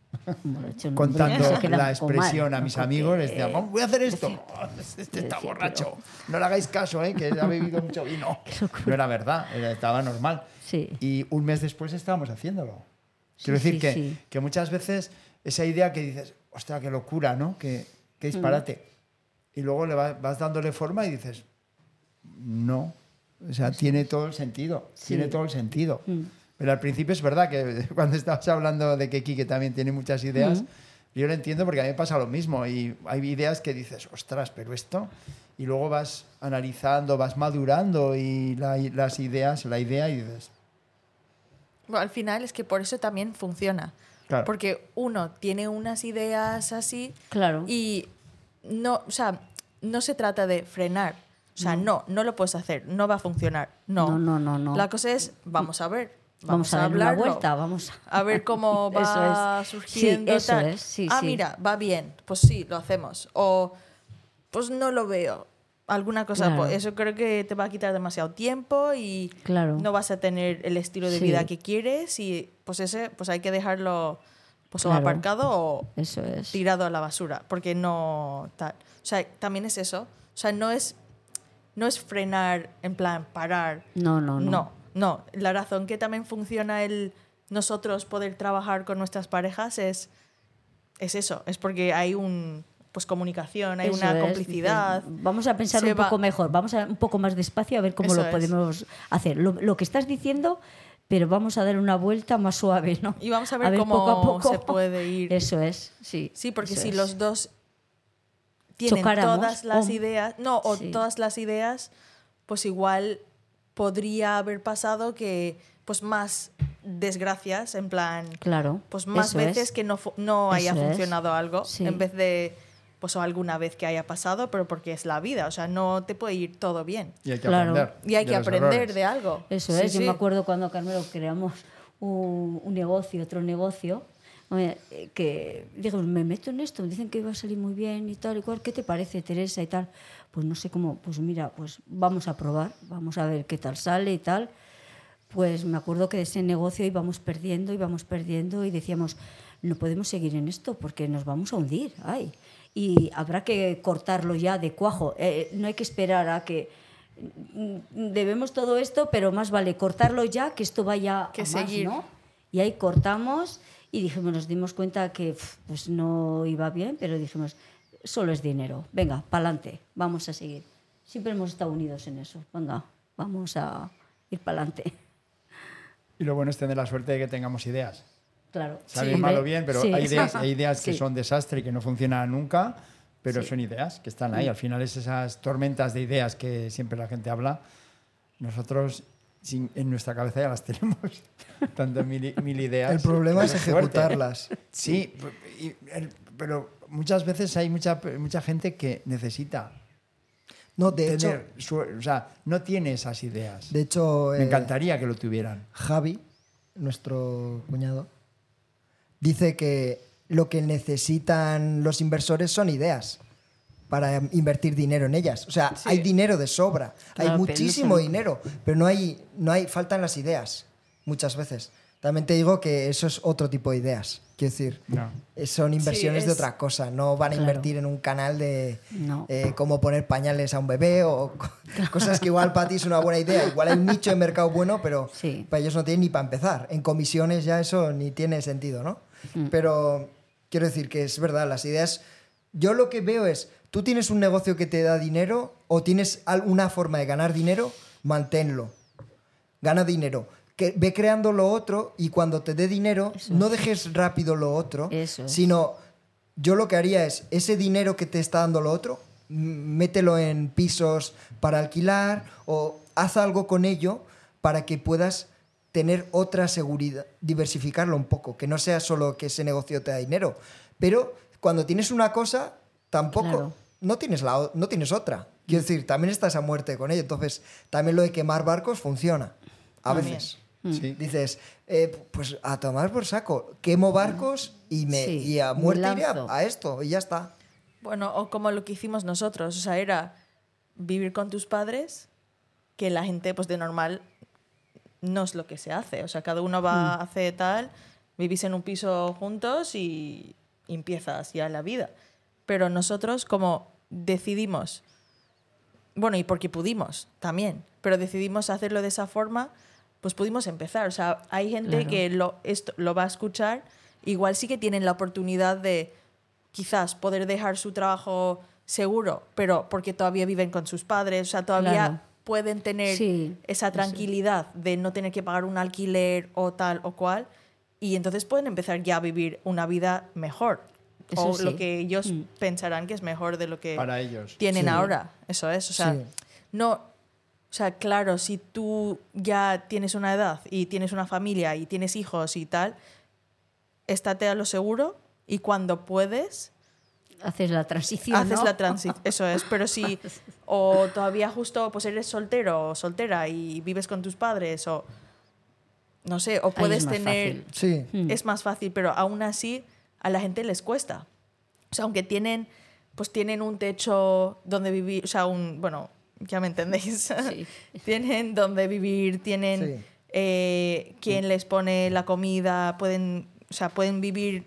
Borracho, no, contando se queda la un poco expresión mal, a mis porque- amigos, les decía, "Vamos, voy a hacer esto. Este está decía, borracho. No le hagáis caso, que ha bebido mucho vino. No era verdad, estaba normal. Sí. Y un mes después estábamos haciéndolo. Sí, Quiero decir sí, que, sí. que muchas veces esa idea que dices, ostras, qué locura, ¿no? Qué disparate. Y luego vas dándole forma y dices, no. O sea, tiene todo el sentido. Sí. Tiene todo el sentido. Pero al principio es verdad que cuando estabas hablando de que Quique también tiene muchas ideas, yo lo entiendo porque a mí me pasa lo mismo. Y hay ideas que dices, ostras, pero esto... Y luego vas analizando, vas madurando y las ideas, la idea y dices... Bueno, al final es que por eso también funciona. Claro. Porque uno tiene unas ideas así Claro. y no, o sea, no se trata de frenar. O sea, no lo puedes hacer, no va a funcionar. No. No. La cosa es, vamos a ver. Vamos a darle una hablarlo, vuelta, vamos a ver cómo va Eso es. surgiendo. Sí, eso tal. es, sí, sí. Mira, va bien, pues sí, lo hacemos. O, pues no lo veo. Alguna cosa, Claro. pues, eso creo que te va a quitar demasiado tiempo y Claro. no vas a tener el estilo de Sí. vida que quieres y pues pues hay que dejarlo pues o Claro. aparcado o Eso es. tirado a la basura, porque no tal. O sea, también es eso. O sea, no es frenar en plan parar. No. No. La razón que también funciona el nosotros poder trabajar con nuestras parejas es eso, es porque hay pues comunicación, hay Eso una es, complicidad. dices, vamos a pensar Se un poco va- mejor, vamos a un poco más despacio a ver cómo Eso lo es. podemos hacer. Lo que estás diciendo, pero vamos a dar una vuelta más suave, ¿no? Y vamos a ver cómo poco a poco se puede ir. Eso es, sí. Sí, porque eso si es. los dos tienen Chocáramos, todas las ideas, sí. todas las ideas, pues igual podría haber pasado que pues más desgracias, en plan, Claro. pues más eso veces es. que no haya Eso es. funcionado algo, Sí. en vez de pues o alguna vez que haya pasado, pero porque es la vida, o sea, no te puede ir todo bien. Y hay que Claro. aprender. Y hay de que los aprender errores. de algo. Eso Sí, es, yo sí. me acuerdo cuando Carmelo creamos un negocio, otro negocio, que digo, me meto en esto, me dicen que iba a salir muy bien y tal y cual, ¿qué te parece, Teresa y tal? Pues no sé cómo, pues mira, pues vamos a probar, vamos a ver qué tal sale y tal. Pues me acuerdo que de ese negocio íbamos perdiendo y decíamos, no podemos seguir en esto porque nos vamos a hundir, ay. Y habrá que cortarlo ya de cuajo, no hay que esperar a que debemos todo esto, pero más vale cortarlo ya, que esto vaya Que a más, seguir. ¿no? Y ahí cortamos y dijimos, nos dimos cuenta que pues no iba bien, pero dijimos, solo es dinero, venga, pa'lante, vamos a seguir. Siempre hemos estado unidos en eso, venga, vamos a ir pa'lante. Y lo bueno es tener la suerte de que tengamos ideas. Claro. Sabe Sí, bien, mal o hombre, bien, pero sí. hay ideas que Sí. son desastre y que no funcionan nunca, pero Sí. son ideas que están ahí. Al final es esas tormentas de ideas que siempre la gente habla. Nosotros en nuestra cabeza ya las tenemos, tanto mil ideas. El problema es Pero suerte. ejecutarlas. Sí, pero muchas veces hay mucha gente que necesita No, de hecho, tener, o sea, no tiene esas ideas. de hecho Me encantaría que lo tuvieran. Javi, nuestro cuñado, dice que lo que necesitan los inversores son ideas para invertir dinero en ellas. O sea, Sí. hay dinero de sobra, Claro, hay pero muchísimo no son- dinero, pero no hay, faltan las ideas muchas veces. También te digo que eso es otro tipo de ideas. Quiero decir, No. son inversiones de es- otra cosa. No van a Claro. invertir en un canal de No. cómo poner pañales a un bebé o cosas que igual para ti es una buena idea. Igual hay un nicho de mercado bueno, pero Sí. para ellos no tienen ni para empezar. En comisiones ya eso ni tiene sentido, ¿no? Pero quiero decir que es verdad, las ideas... Yo lo que veo es, tú tienes un negocio que te da dinero o tienes alguna forma de ganar dinero, manténlo. Gana dinero. Que ve creando lo otro y cuando te dé dinero, Eso no es. dejes rápido lo otro, Eso es. sino yo lo que haría es ese dinero que te está dando lo otro, mételo en pisos para alquilar o haz algo con ello para que puedas tener otra seguridad, diversificarlo un poco, que no sea solo que ese negocio te da dinero. Pero cuando tienes una cosa, tampoco Claro. no tienes otra. Quiero decir, también estás a muerte con ello. Entonces, también lo de quemar barcos funciona. A También. veces. Sí. Dices, pues a tomar por saco. Quemo barcos y, Sí, y a me muerte iré lanzo. a esto y ya está. Bueno, o como lo que hicimos nosotros, o sea, era vivir con tus padres, que la gente, pues de normal, no es lo que se hace. O sea, cada uno va a hacer tal, vivís en un piso juntos y empiezas ya la vida. Pero nosotros como decidimos, bueno, y porque pudimos también, pero decidimos hacerlo de esa forma, pues pudimos empezar. O sea, hay gente Claro. que esto lo va a escuchar, igual sí que tienen la oportunidad de quizás poder dejar su trabajo seguro, pero porque todavía viven con sus padres, o sea, todavía Claro. pueden tener Sí, esa tranquilidad de no tener que pagar un alquiler o tal o cual, y entonces pueden empezar ya a vivir una vida mejor. Eso o sí. lo que ellos Mm. pensarán que es mejor de lo que Para ellos. tienen Sí. ahora. Eso es, o sea, Sí. no, o sea, claro, si tú ya tienes una edad y tienes una familia y tienes hijos y tal, estate a lo seguro y cuando puedes Haces la transición, haces ¿no? la transición. Eso es, pero si o todavía justo pues eres soltero o soltera y vives con tus padres o no sé, o Ahí es puedes más tener fácil. Sí. es más fácil, pero aún así a la gente les cuesta. O sea, aunque tienen un techo donde vivir, o sea, bueno, ya me entendéis. Sí. Tienen donde vivir, tienen Sí. quien les pone la comida, pueden vivir.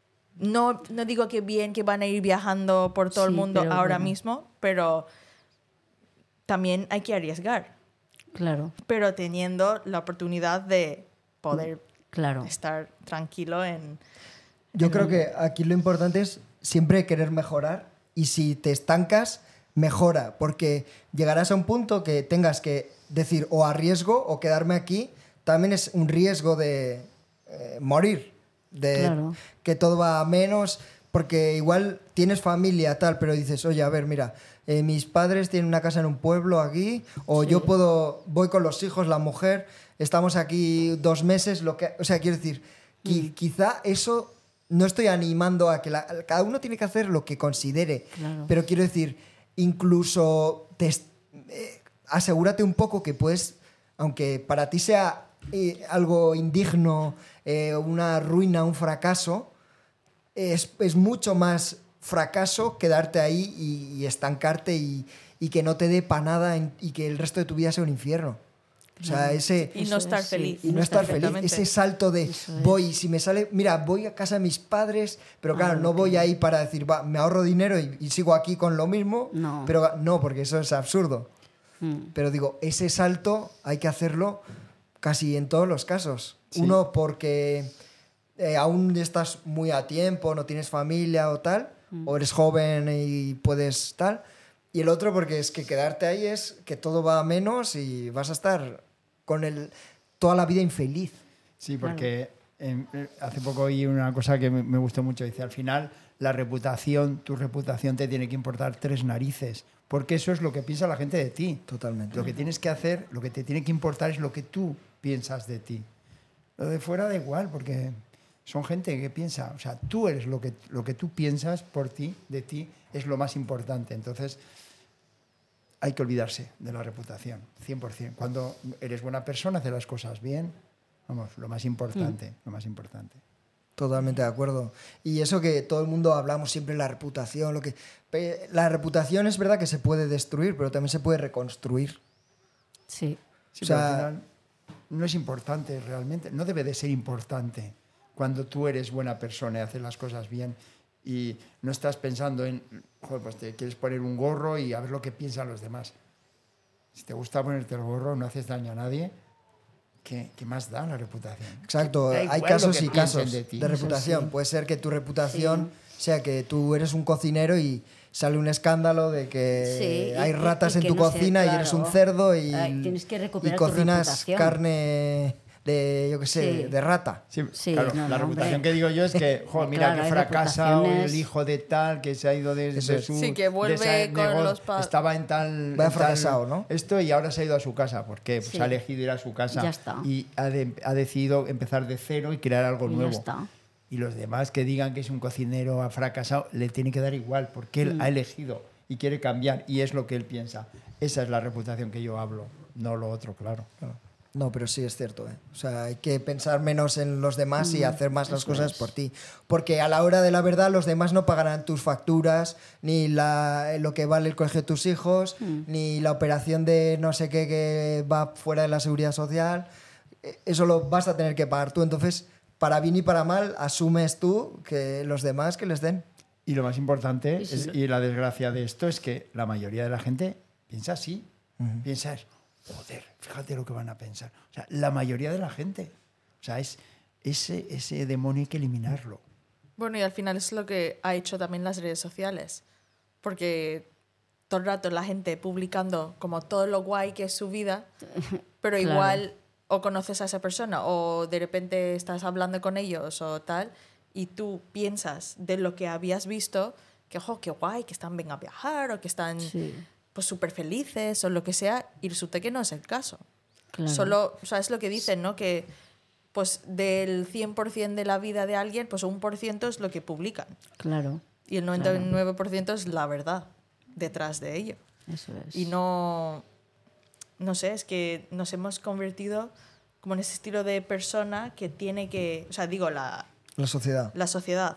No digo que bien, que van a ir viajando por todo el Sí, mundo pero ahora bueno. mismo, pero también hay que arriesgar. Claro, Pero teniendo la oportunidad de poder claro. estar tranquilo en... Yo creo que aquí lo importante es siempre querer mejorar y si te estancas, mejora, porque llegarás a un punto que tengas que decir o arriesgo o quedarme aquí, también es un riesgo de morir, de Claro. que todo va a menos, porque igual tienes familia tal, pero dices, oye, a ver, mira, mis padres tienen una casa en un pueblo aquí, o Sí. yo voy con los hijos, la mujer, estamos aquí 2 meses, o sea, quiero decir, quizá eso no estoy animando a que cada uno tiene que hacer lo que considere, Claro. pero quiero decir, incluso asegúrate un poco que puedes, aunque para ti sea algo indigno, una ruina, un fracaso, es mucho más fracaso quedarte ahí y estancarte y que no te dé para nada y que el resto de tu vida sea un infierno. O sea, ese... Y no Eso estar es, sí. feliz. Y no estar feliz, Perfectamente. ese salto de Eso es. voy, si me sale, mira, voy a casa de mis padres, pero claro, no voy ahí para decir, va, me ahorro dinero y sigo aquí con lo mismo, No. pero no, porque eso es absurdo. Mm. Pero digo, ese salto hay que hacerlo casi en todos los casos. Sí. Uno porque aún estás muy a tiempo, no tienes familia o tal, o eres joven y puedes tal. Y el otro porque es que quedarte ahí es que todo va a menos y vas a estar con toda la vida infeliz. Sí, porque hace poco oí una cosa que me gustó mucho. Dice, al final, tu reputación te tiene que importar 3 narices. Porque eso es lo que piensa la gente de ti. Totalmente. Lo que tienes que hacer, lo que te tiene que importar es lo que tú piensas de ti. Lo de fuera da igual, porque son gente que piensa, o sea, tú eres lo que tú piensas por ti, de ti, es lo más importante. Entonces, hay que olvidarse de la reputación, 100%. Cuando eres buena persona, haces las cosas bien, vamos, lo más importante, lo más importante. Totalmente de acuerdo. Y eso que todo el mundo hablamos siempre de la reputación, la reputación es verdad que se puede destruir, pero también se puede reconstruir. Sí. Sí, O sea, pero al final no es importante realmente, no debe de ser importante cuando tú eres buena persona y haces las cosas bien y no estás pensando en, joder, pues te quieres poner un gorro y a ver lo que piensan los demás. Si te gusta ponerte el gorro, no haces daño a nadie, ¿qué más da la reputación? Exacto, Da hay igual lo casos que y piensen casos de ti. de reputación. sí. Puede ser que tu reputación sea que tú eres un cocinero y sale un escándalo de que Sí, hay y ratas que en tu no sé, cocina y claro. eres un cerdo y, Ay, tienes que y recuperar tu cocinas reputación. carne de, yo qué sé, Sí. de rata. Sí, Sí, claro, no, la no, reputación hombre. que digo yo es que, joder, mira Claro, que hay fracasa reputaciones. el hijo de tal, que se ha ido de Eso es. su... Sí, que de vuelve ese con negocio, los estaba en tal... Vaya en tal fracasado, ¿no? Esto y ahora se ha ido a su casa. ¿Por qué? Pues Sí. ha elegido ir a su casa. Ya está. Y ha decidido empezar de cero y crear algo Y ya nuevo. está. Y los demás que digan que es un cocinero, ha fracasado, le tiene que dar igual, porque él ha elegido y quiere cambiar y es lo que él piensa. Esa es la reputación que yo hablo, no lo otro, claro. No, pero sí es cierto. O sea, hay que pensar menos en los demás y hacer más las eso cosas es. por ti. Porque a la hora de la verdad los demás no pagarán tus facturas, ni lo que vale el colegio de tus hijos, ni la operación de no sé qué que va fuera de la seguridad social. Eso lo vas a tener que pagar tú. Entonces, para bien y para mal, asumes tú que los demás que les den. Y lo más importante, Sí, sí. y la desgracia de esto, es que la mayoría de la gente piensa así. Piensa, joder, fíjate lo que van a pensar. O sea, la mayoría de la gente. O sea, es ese demonio hay que eliminarlo. Bueno, y al final es lo que ha hecho también las redes sociales. Porque todo el rato la gente publicando como todo lo guay que es su vida, pero Claro. igual o conoces a esa persona o de repente estás hablando con ellos o tal y tú piensas de lo que habías visto que, ojo, qué guay, que están bien a viajar o que están Sí, pues súper felices o lo que sea y resulta que no es el caso. claro. Solo, o sea, es lo que dicen, ¿no? Que pues del 100% de la vida de alguien, pues un por ciento es lo que publican. Claro, Y el 99% es la verdad detrás de ello. eso es. Y no sé, es que nos hemos convertido como en ese estilo de persona que tiene que, o sea, digo, La sociedad. la sociedad,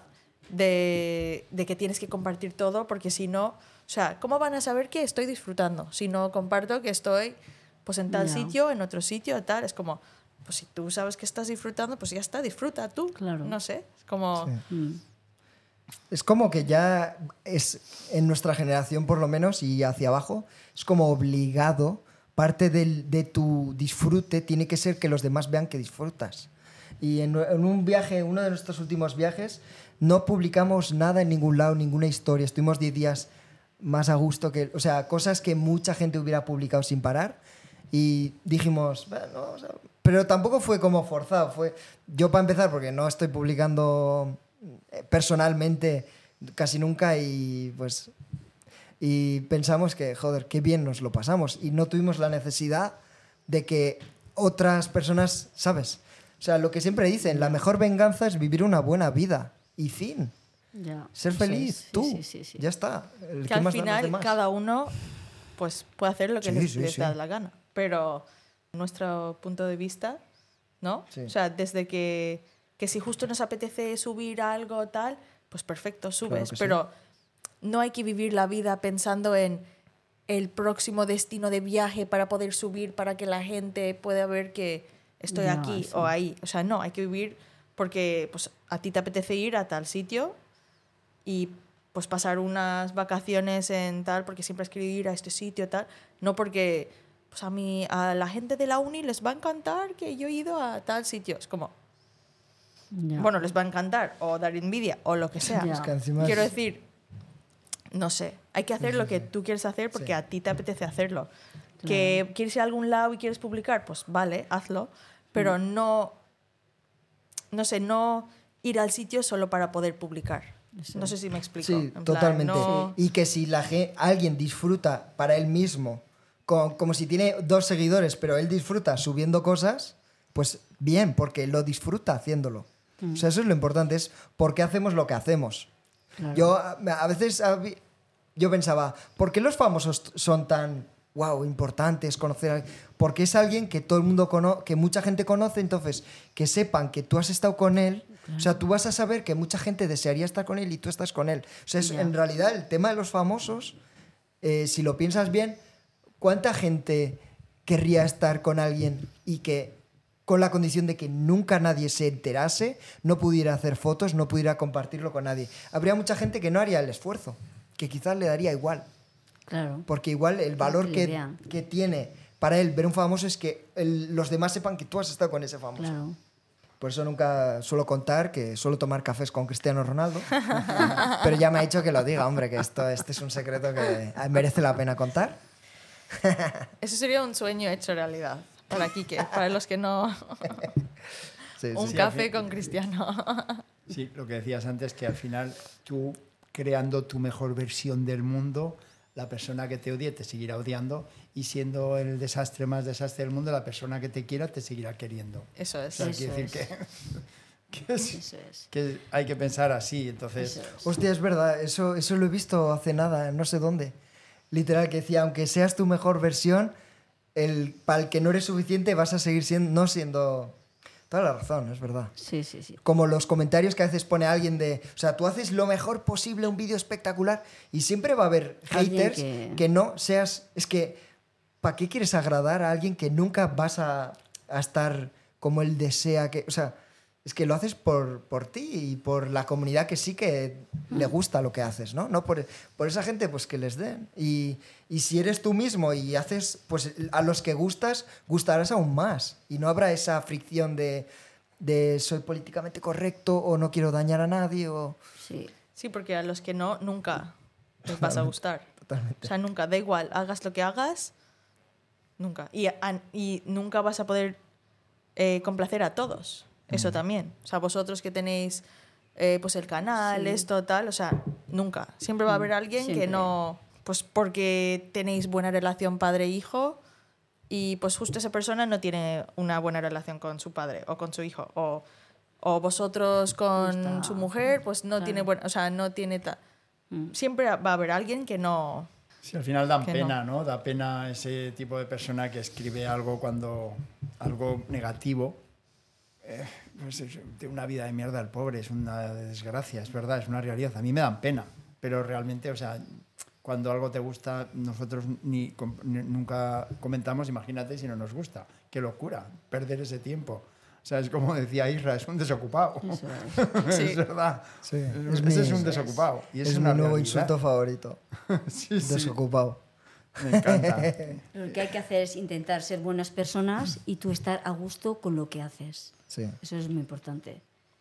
de que tienes que compartir todo, porque si no, o sea, ¿cómo van a saber que estoy disfrutando? Si no comparto que estoy pues en tal Ya. sitio, en otro sitio, tal, es como, pues si tú sabes que estás disfrutando, pues ya está, disfruta tú. Claro. No sé, es como... Sí. Mm, Es como que ya es, en nuestra generación por lo menos, y hacia abajo, es como obligado, parte de tu disfrute tiene que ser que los demás vean que disfrutas. Y en un viaje, uno de nuestros últimos viajes, no publicamos nada en ningún lado, ninguna historia. Estuvimos 10 días más a gusto que... O sea, cosas que mucha gente hubiera publicado sin parar. Y dijimos, bueno, o sea, pero tampoco fue como forzado. Fue yo para empezar, porque no estoy publicando personalmente casi nunca y pues y pensamos que joder, qué bien nos lo pasamos y no tuvimos la necesidad de que otras personas, ¿sabes? O sea, lo que siempre dicen, la mejor venganza es vivir una buena vida y fin. ya. Ser Eso feliz, es. Sí, tú. sí, sí, sí. Ya está. El Que al más da a los final demás. cada uno pues puede hacer lo que Sí, les, sí, les sí. da la gana. Pero nuestro punto de vista, ¿no? Sí. O sea, desde que si justo nos apetece subir algo tal, pues perfecto, subes. que sí. Pero no hay que vivir la vida pensando en el próximo destino de viaje para poder subir, para que la gente pueda ver que estoy Ya, aquí sí. o ahí. O sea, no, hay que vivir porque pues, a ti te apetece ir a tal sitio y pues pasar unas vacaciones en tal, porque siempre has querido ir a este sitio tal, no porque pues a la gente de la uni les va a encantar que yo he ido a tal sitio. Es como, Ya. bueno, les va a encantar o dar envidia o lo que sea. Ya. Es que encima Quiero es- decir, no sé, hay que hacer lo que tú quieres hacer porque Sí. a ti te apetece hacerlo. Que quieres ir a algún lado y quieres publicar, pues vale, hazlo, pero no sé, no ir al sitio solo para poder publicar. No sé si me explico. Sí, En plan, totalmente. no- Y que si alguien disfruta para él mismo, como si tiene 2 seguidores, pero él disfruta subiendo cosas, pues bien, porque lo disfruta haciéndolo. O sea, eso es lo importante, es por qué hacemos lo que hacemos. Claro. Yo a veces yo pensaba, ¿por qué los famosos son tan importantes conocer? Porque es alguien que todo el mundo que mucha gente conoce, entonces que sepan que tú has estado con él. O sea, tú vas a saber que mucha gente desearía estar con él y tú estás con él. O sea, Ya. en realidad el tema de los famosos, si lo piensas bien, ¿cuánta gente querría estar con alguien y que con la condición de que nunca nadie se enterase, no pudiera hacer fotos, no pudiera compartirlo con nadie? Habría mucha gente que no haría el esfuerzo, que quizás le daría igual. Claro. Porque igual el valor que le que, vean. que tiene para él ver un famoso es que los demás sepan que tú has estado con ese famoso. Claro. Por eso nunca suelo contar que suelo tomar cafés con Cristiano Ronaldo. Pero ya me ha dicho que lo diga, hombre, que este es un secreto que merece la pena contar. Eso sería un sueño hecho realidad para Quique, para los que no... Sí, sí, un sí. café con Cristiano. Sí, lo que decías antes, que al final tú, creando tu mejor versión del mundo, la persona que te odie te seguirá odiando, y siendo el desastre más desastre del mundo, la persona que te quiera te seguirá queriendo. Eso O es. sea, Eso quiere decir es. que, es- Eso es. que hay que pensar así. Entonces, Eso es. Hostia, es verdad, eso lo he visto hace nada, no sé dónde. Literal, que decía, aunque seas tu mejor versión, para el que no eres suficiente vas a seguir no siendo... Toda la razón, es verdad. Sí, sí, sí. Como los comentarios que a veces pone alguien de... O sea, tú haces lo mejor posible, un vídeo espectacular, y siempre va a haber Alguien haters que- que no seas... Es que, ¿para qué quieres agradar a alguien que nunca vas a estar como él desea que... O sea, es que lo haces por ti y por la comunidad que sí que le gusta lo que haces, ¿no? No por esa gente pues que les den. Y si eres tú mismo y haces, pues a los que gustas, gustarás aún más. Y no habrá esa fricción de soy políticamente correcto o no quiero dañar a nadie o... Sí. Sí, porque a los que no, nunca les vas a gustar. Totalmente. O sea, nunca, da igual, hagas lo que hagas, nunca. Y nunca vas a poder complacer a todos. Eso también. O sea, vosotros que tenéis pues el canal, esto, tal, o sea, nunca. Siempre va a haber alguien Siempre. que no... Pues porque tenéis buena relación padre-hijo y pues justo esa persona no tiene una buena relación con su padre o con su hijo. O vosotros con Está- su mujer, pues no claro. tiene buena... O sea, no tiene... Siempre va a haber alguien que no... Sí, al final dan Que pena, ¿no? Da pena ese tipo de persona que escribe algo algo negativo. Pues de una vida de mierda el pobre, es una desgracia, es verdad, es una realidad. A mí me dan pena, pero realmente, o sea, cuando algo te gusta, nosotros nunca comentamos, imagínate si no nos gusta. Qué locura, perder ese tiempo. O sea, es como decía Isra, es un desocupado. Eso es. Sí. Es verdad. Sí, Ese es un desocupado. Y es una mi nuevo realidad. insulto favorito. Sí, sí. Desocupado. Me encanta. Lo que hay que hacer es intentar ser buenas personas y tú estar a gusto con lo que haces. Sí. Eso es muy importante.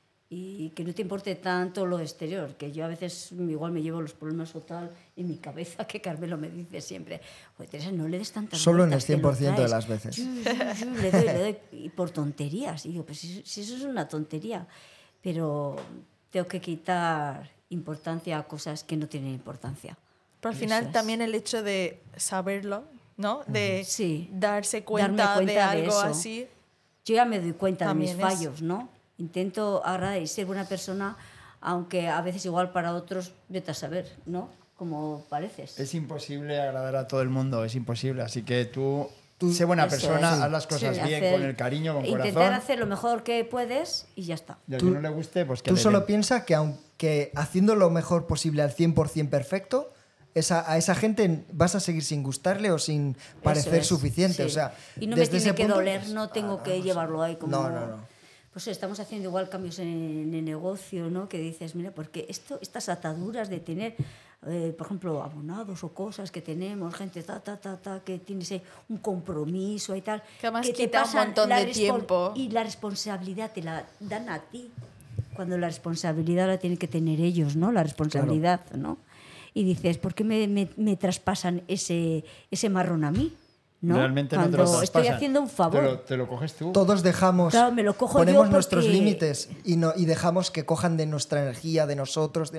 Y que no te importe tanto lo exterior, que yo a veces igual me llevo los problemas o tal en mi cabeza, que Carmelo me dice siempre, oye, Teresa, no le des tantas Solo en el vueltas, que lo 100% de traes". las veces. Le doy, y por tonterías. Y digo, pues si eso es una tontería, pero tengo que quitar importancia a cosas que no tienen importancia. Pero al Eso final es. también el hecho de saberlo, ¿no? De Sí. darse Darme cuenta de cuenta de algo eso. así. Yo ya me doy cuenta de mis También es- fallos, ¿no? Intento ahora y ser buena persona, aunque a veces igual para otros, vete a saber, ¿no? Como pareces. Es imposible agradar a todo el mundo, es imposible. Así que tú sé buena Eso persona, es. haz las cosas Sí. bien, Hacer- con el cariño, con intentar corazón. hacer lo mejor que puedes y ya está. Y al Tú- que no le guste, pues que Tú le solo den. piensas que aunque haciendo lo mejor posible al 100% perfecto, a esa gente vas a seguir sin gustarle o sin parecer Eso es, suficiente. sí. O sea, y no me desde tiene ese que punto, doler, pues, no tengo que llevarlo ahí como... No. Pues estamos haciendo igual cambios en el negocio, ¿no? Que dices, mira, porque estas ataduras de tener, por ejemplo, abonados o cosas que tenemos, gente que tienes ahí un compromiso y tal, Que además te quita un pasan montón la de tiempo. Y la responsabilidad te la dan a ti, cuando la responsabilidad la tienen que tener ellos, ¿no? La responsabilidad, ¿no? Y dices, ¿por qué me traspasan ese marrón a mí? ¿No? Realmente no te Cuando lo estoy traspasan. haciendo un favor. Te lo coges tú. Todos dejamos, Claro, me lo cojo ponemos yo nuestros porque- límites y dejamos que cojan de nuestra energía, de nosotros.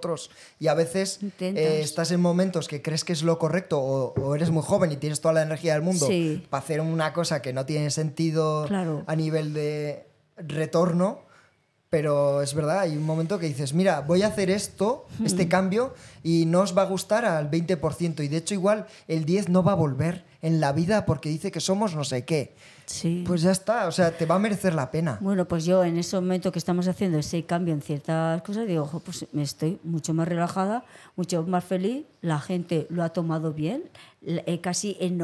Y a veces Intentas. estás en momentos que crees que es lo correcto o eres muy joven y tienes toda la energía del mundo Sí. para hacer una cosa que no tiene sentido Claro. a nivel de retorno. Pero es verdad, hay un momento que dices, mira, voy a hacer esto, este cambio, y no os va a gustar al 20%. Y de hecho igual el 10% no va a volver en la vida porque dice que somos no sé qué. Sí. Pues ya está, o sea, te va a merecer la pena. Bueno, pues yo en ese momento que estamos haciendo ese cambio en ciertas cosas, digo, "Jo, pues me estoy mucho más relajada, mucho más feliz, la gente lo ha tomado bien, casi el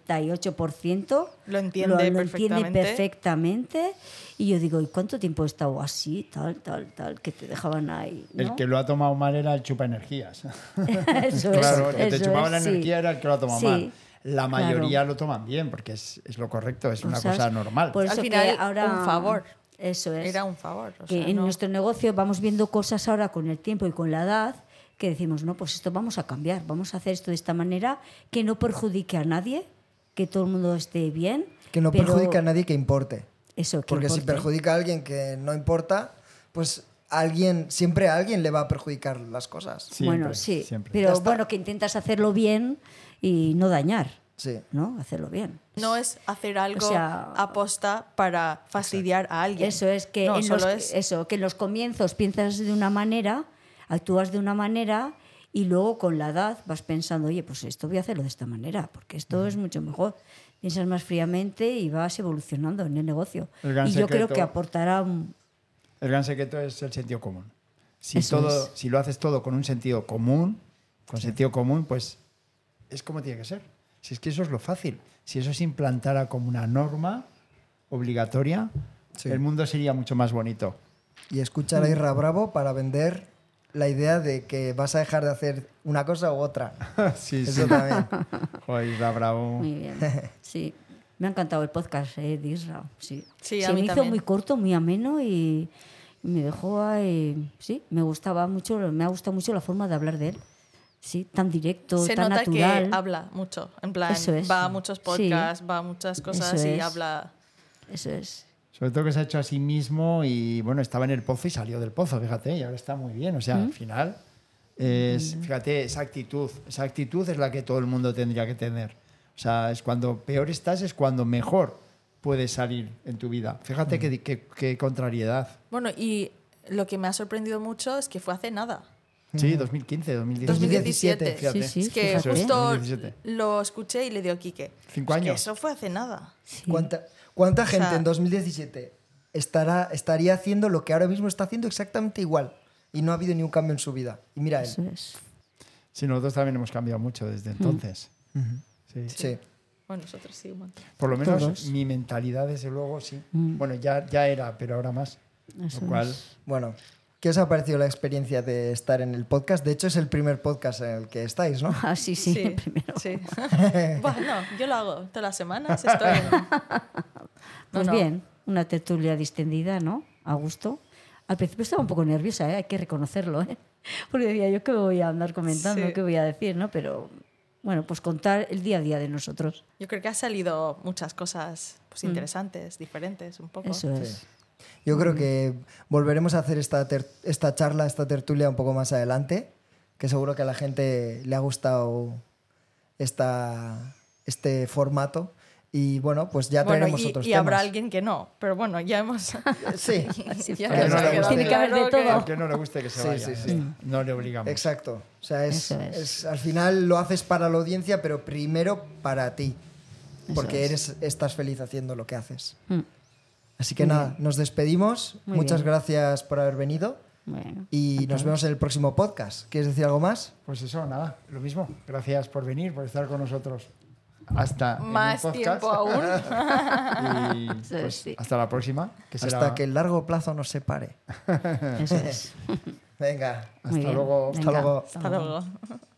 98% Lo entiende entiende perfectamente. perfectamente. Y yo digo, ¿y cuánto tiempo he estado así, tal, que te dejaban ahí? ¿no? El que lo ha tomado mal era el chupa energías. Eso Claro, es, el que te eso chupaba es, la sí. energía era el que lo ha tomado Sí. mal. La mayoría Claro. lo toman bien, porque es lo correcto, es una Cosas- cosa normal. Por Al eso final, que ahora, un favor. Eso es. Era un favor. O Que sea, en no- nuestro negocio vamos viendo cosas ahora con el tiempo y con la edad que decimos, no, pues esto vamos a cambiar, vamos a hacer esto de esta manera que no perjudique a nadie, que todo el mundo esté bien. Que no pero perjudica a nadie que importe. Eso, que Porque si importe. perjudica a alguien que no importa, pues siempre a alguien le va a perjudicar las cosas. Siempre, bueno, sí, siempre. Ya pero está. bueno, que intentas hacerlo bien y no dañar, Sí. ¿no? Hacerlo bien. No es hacer algo O sea, aposta para fastidiar a alguien. Eso es que, No, en solo los, es... eso, que en los comienzos piensas de una manera, actúas de una manera y luego con la edad vas pensando, oye, pues esto voy a hacerlo de esta manera, porque esto es mucho mejor. Piensas más fríamente y vas evolucionando en el negocio. El gran Y yo creo secreto- que aportará... El gran secreto es el sentido común. Si, Eso es. si lo haces todo con un sentido común, pues es como tiene que ser. Si es que eso es lo fácil. Si eso se implantara como una norma obligatoria, Sí. el mundo sería mucho más bonito. Y escuchar a Isra Bravo para vender la idea de que vas a dejar de hacer una cosa u otra. Sí, Eso también. Joder, Isra Bravo. Muy bien. Sí. Me ha encantado el podcast de Isra. Sí. Sí, a Se mí me hizo también. muy corto, muy ameno y me dejó ahí. Sí, me ha gustado mucho la forma de hablar de él. Sí, tan directo, Se tan nota natural. que habla mucho. En plan, Eso es. va a muchos podcasts, Sí. va a muchas cosas Eso y es. habla. Eso es. Sobre todo que se ha hecho a sí mismo y bueno, estaba en el pozo y salió del pozo, fíjate, y ahora está muy bien. O sea, al final, fíjate, esa actitud es la que todo el mundo tendría que tener. O sea, es cuando peor estás, es cuando mejor puedes salir en tu vida. Fíjate qué contrariedad. Bueno, y lo que me ha sorprendido mucho es que fue hace nada. Sí, 2015, 2017. 2017. Fíjate. Sí, sí. Es que fíjate. justo 2017. lo escuché y le dio Quique. 5 Es que años. eso fue hace nada. Sí. ¿Cuánta gente sea- en 2017 estaría haciendo lo que ahora mismo está haciendo exactamente igual? Y no ha habido ni un cambio en su vida. Y mira él. Eso es. Sí, nosotros también hemos cambiado mucho desde entonces. Sí. Sí. Bueno, nosotros sí, un montón. Por lo menos Todos. mi mentalidad, desde luego, sí. Mm. Bueno, ya era, pero ahora más. Eso Lo cual, es. Bueno, ¿qué os ha parecido la experiencia de estar en el podcast? De hecho, es el primer podcast en el que estáis, ¿no? Ah, sí, sí, primero. Sí. Bueno, yo lo hago todas las semanas. Estoy Pues no. bien, una tertulia distendida, ¿no? A gusto. Al principio estaba un poco nerviosa, ¿eh? Hay que reconocerlo, ¿eh? Porque decía yo qué voy a andar comentando, Sí. qué voy a decir, ¿no? Pero bueno, pues contar el día a día de nosotros. Yo creo que ha salido muchas cosas pues, interesantes, diferentes, un poco. Eso es. Yo creo que volveremos a hacer esta charla, esta tertulia un poco más adelante, que seguro que a la gente le ha gustado este formato. Y bueno, pues ya Bueno, traeremos otros y temas. habrá alguien que no, pero bueno, ya hemos... Sí, ya Que no nos ha le quedado guste. Tiene que haber de claro que- todo. al que no le guste que se Sí, vaya. sí, ya sí. está. No le obligamos. exacto. O sea, Eso es. al final lo haces para la audiencia, pero primero para ti. Eso Porque es. estás feliz haciendo lo que haces. Mm. Así que nada, nos despedimos. Muy Muchas bien. gracias por haber venido. Bueno, Y nos vemos en el próximo podcast. ¿Quieres decir algo más? Pues eso, nada, lo mismo. Gracias por venir, por estar con nosotros. Hasta en un Más podcast. tiempo aún. Y Sí, pues, sí. hasta la próxima. Que será... Hasta que el largo plazo nos separe. eso es. Venga, Muy Hasta bien. luego. hasta Venga, luego. Hasta luego.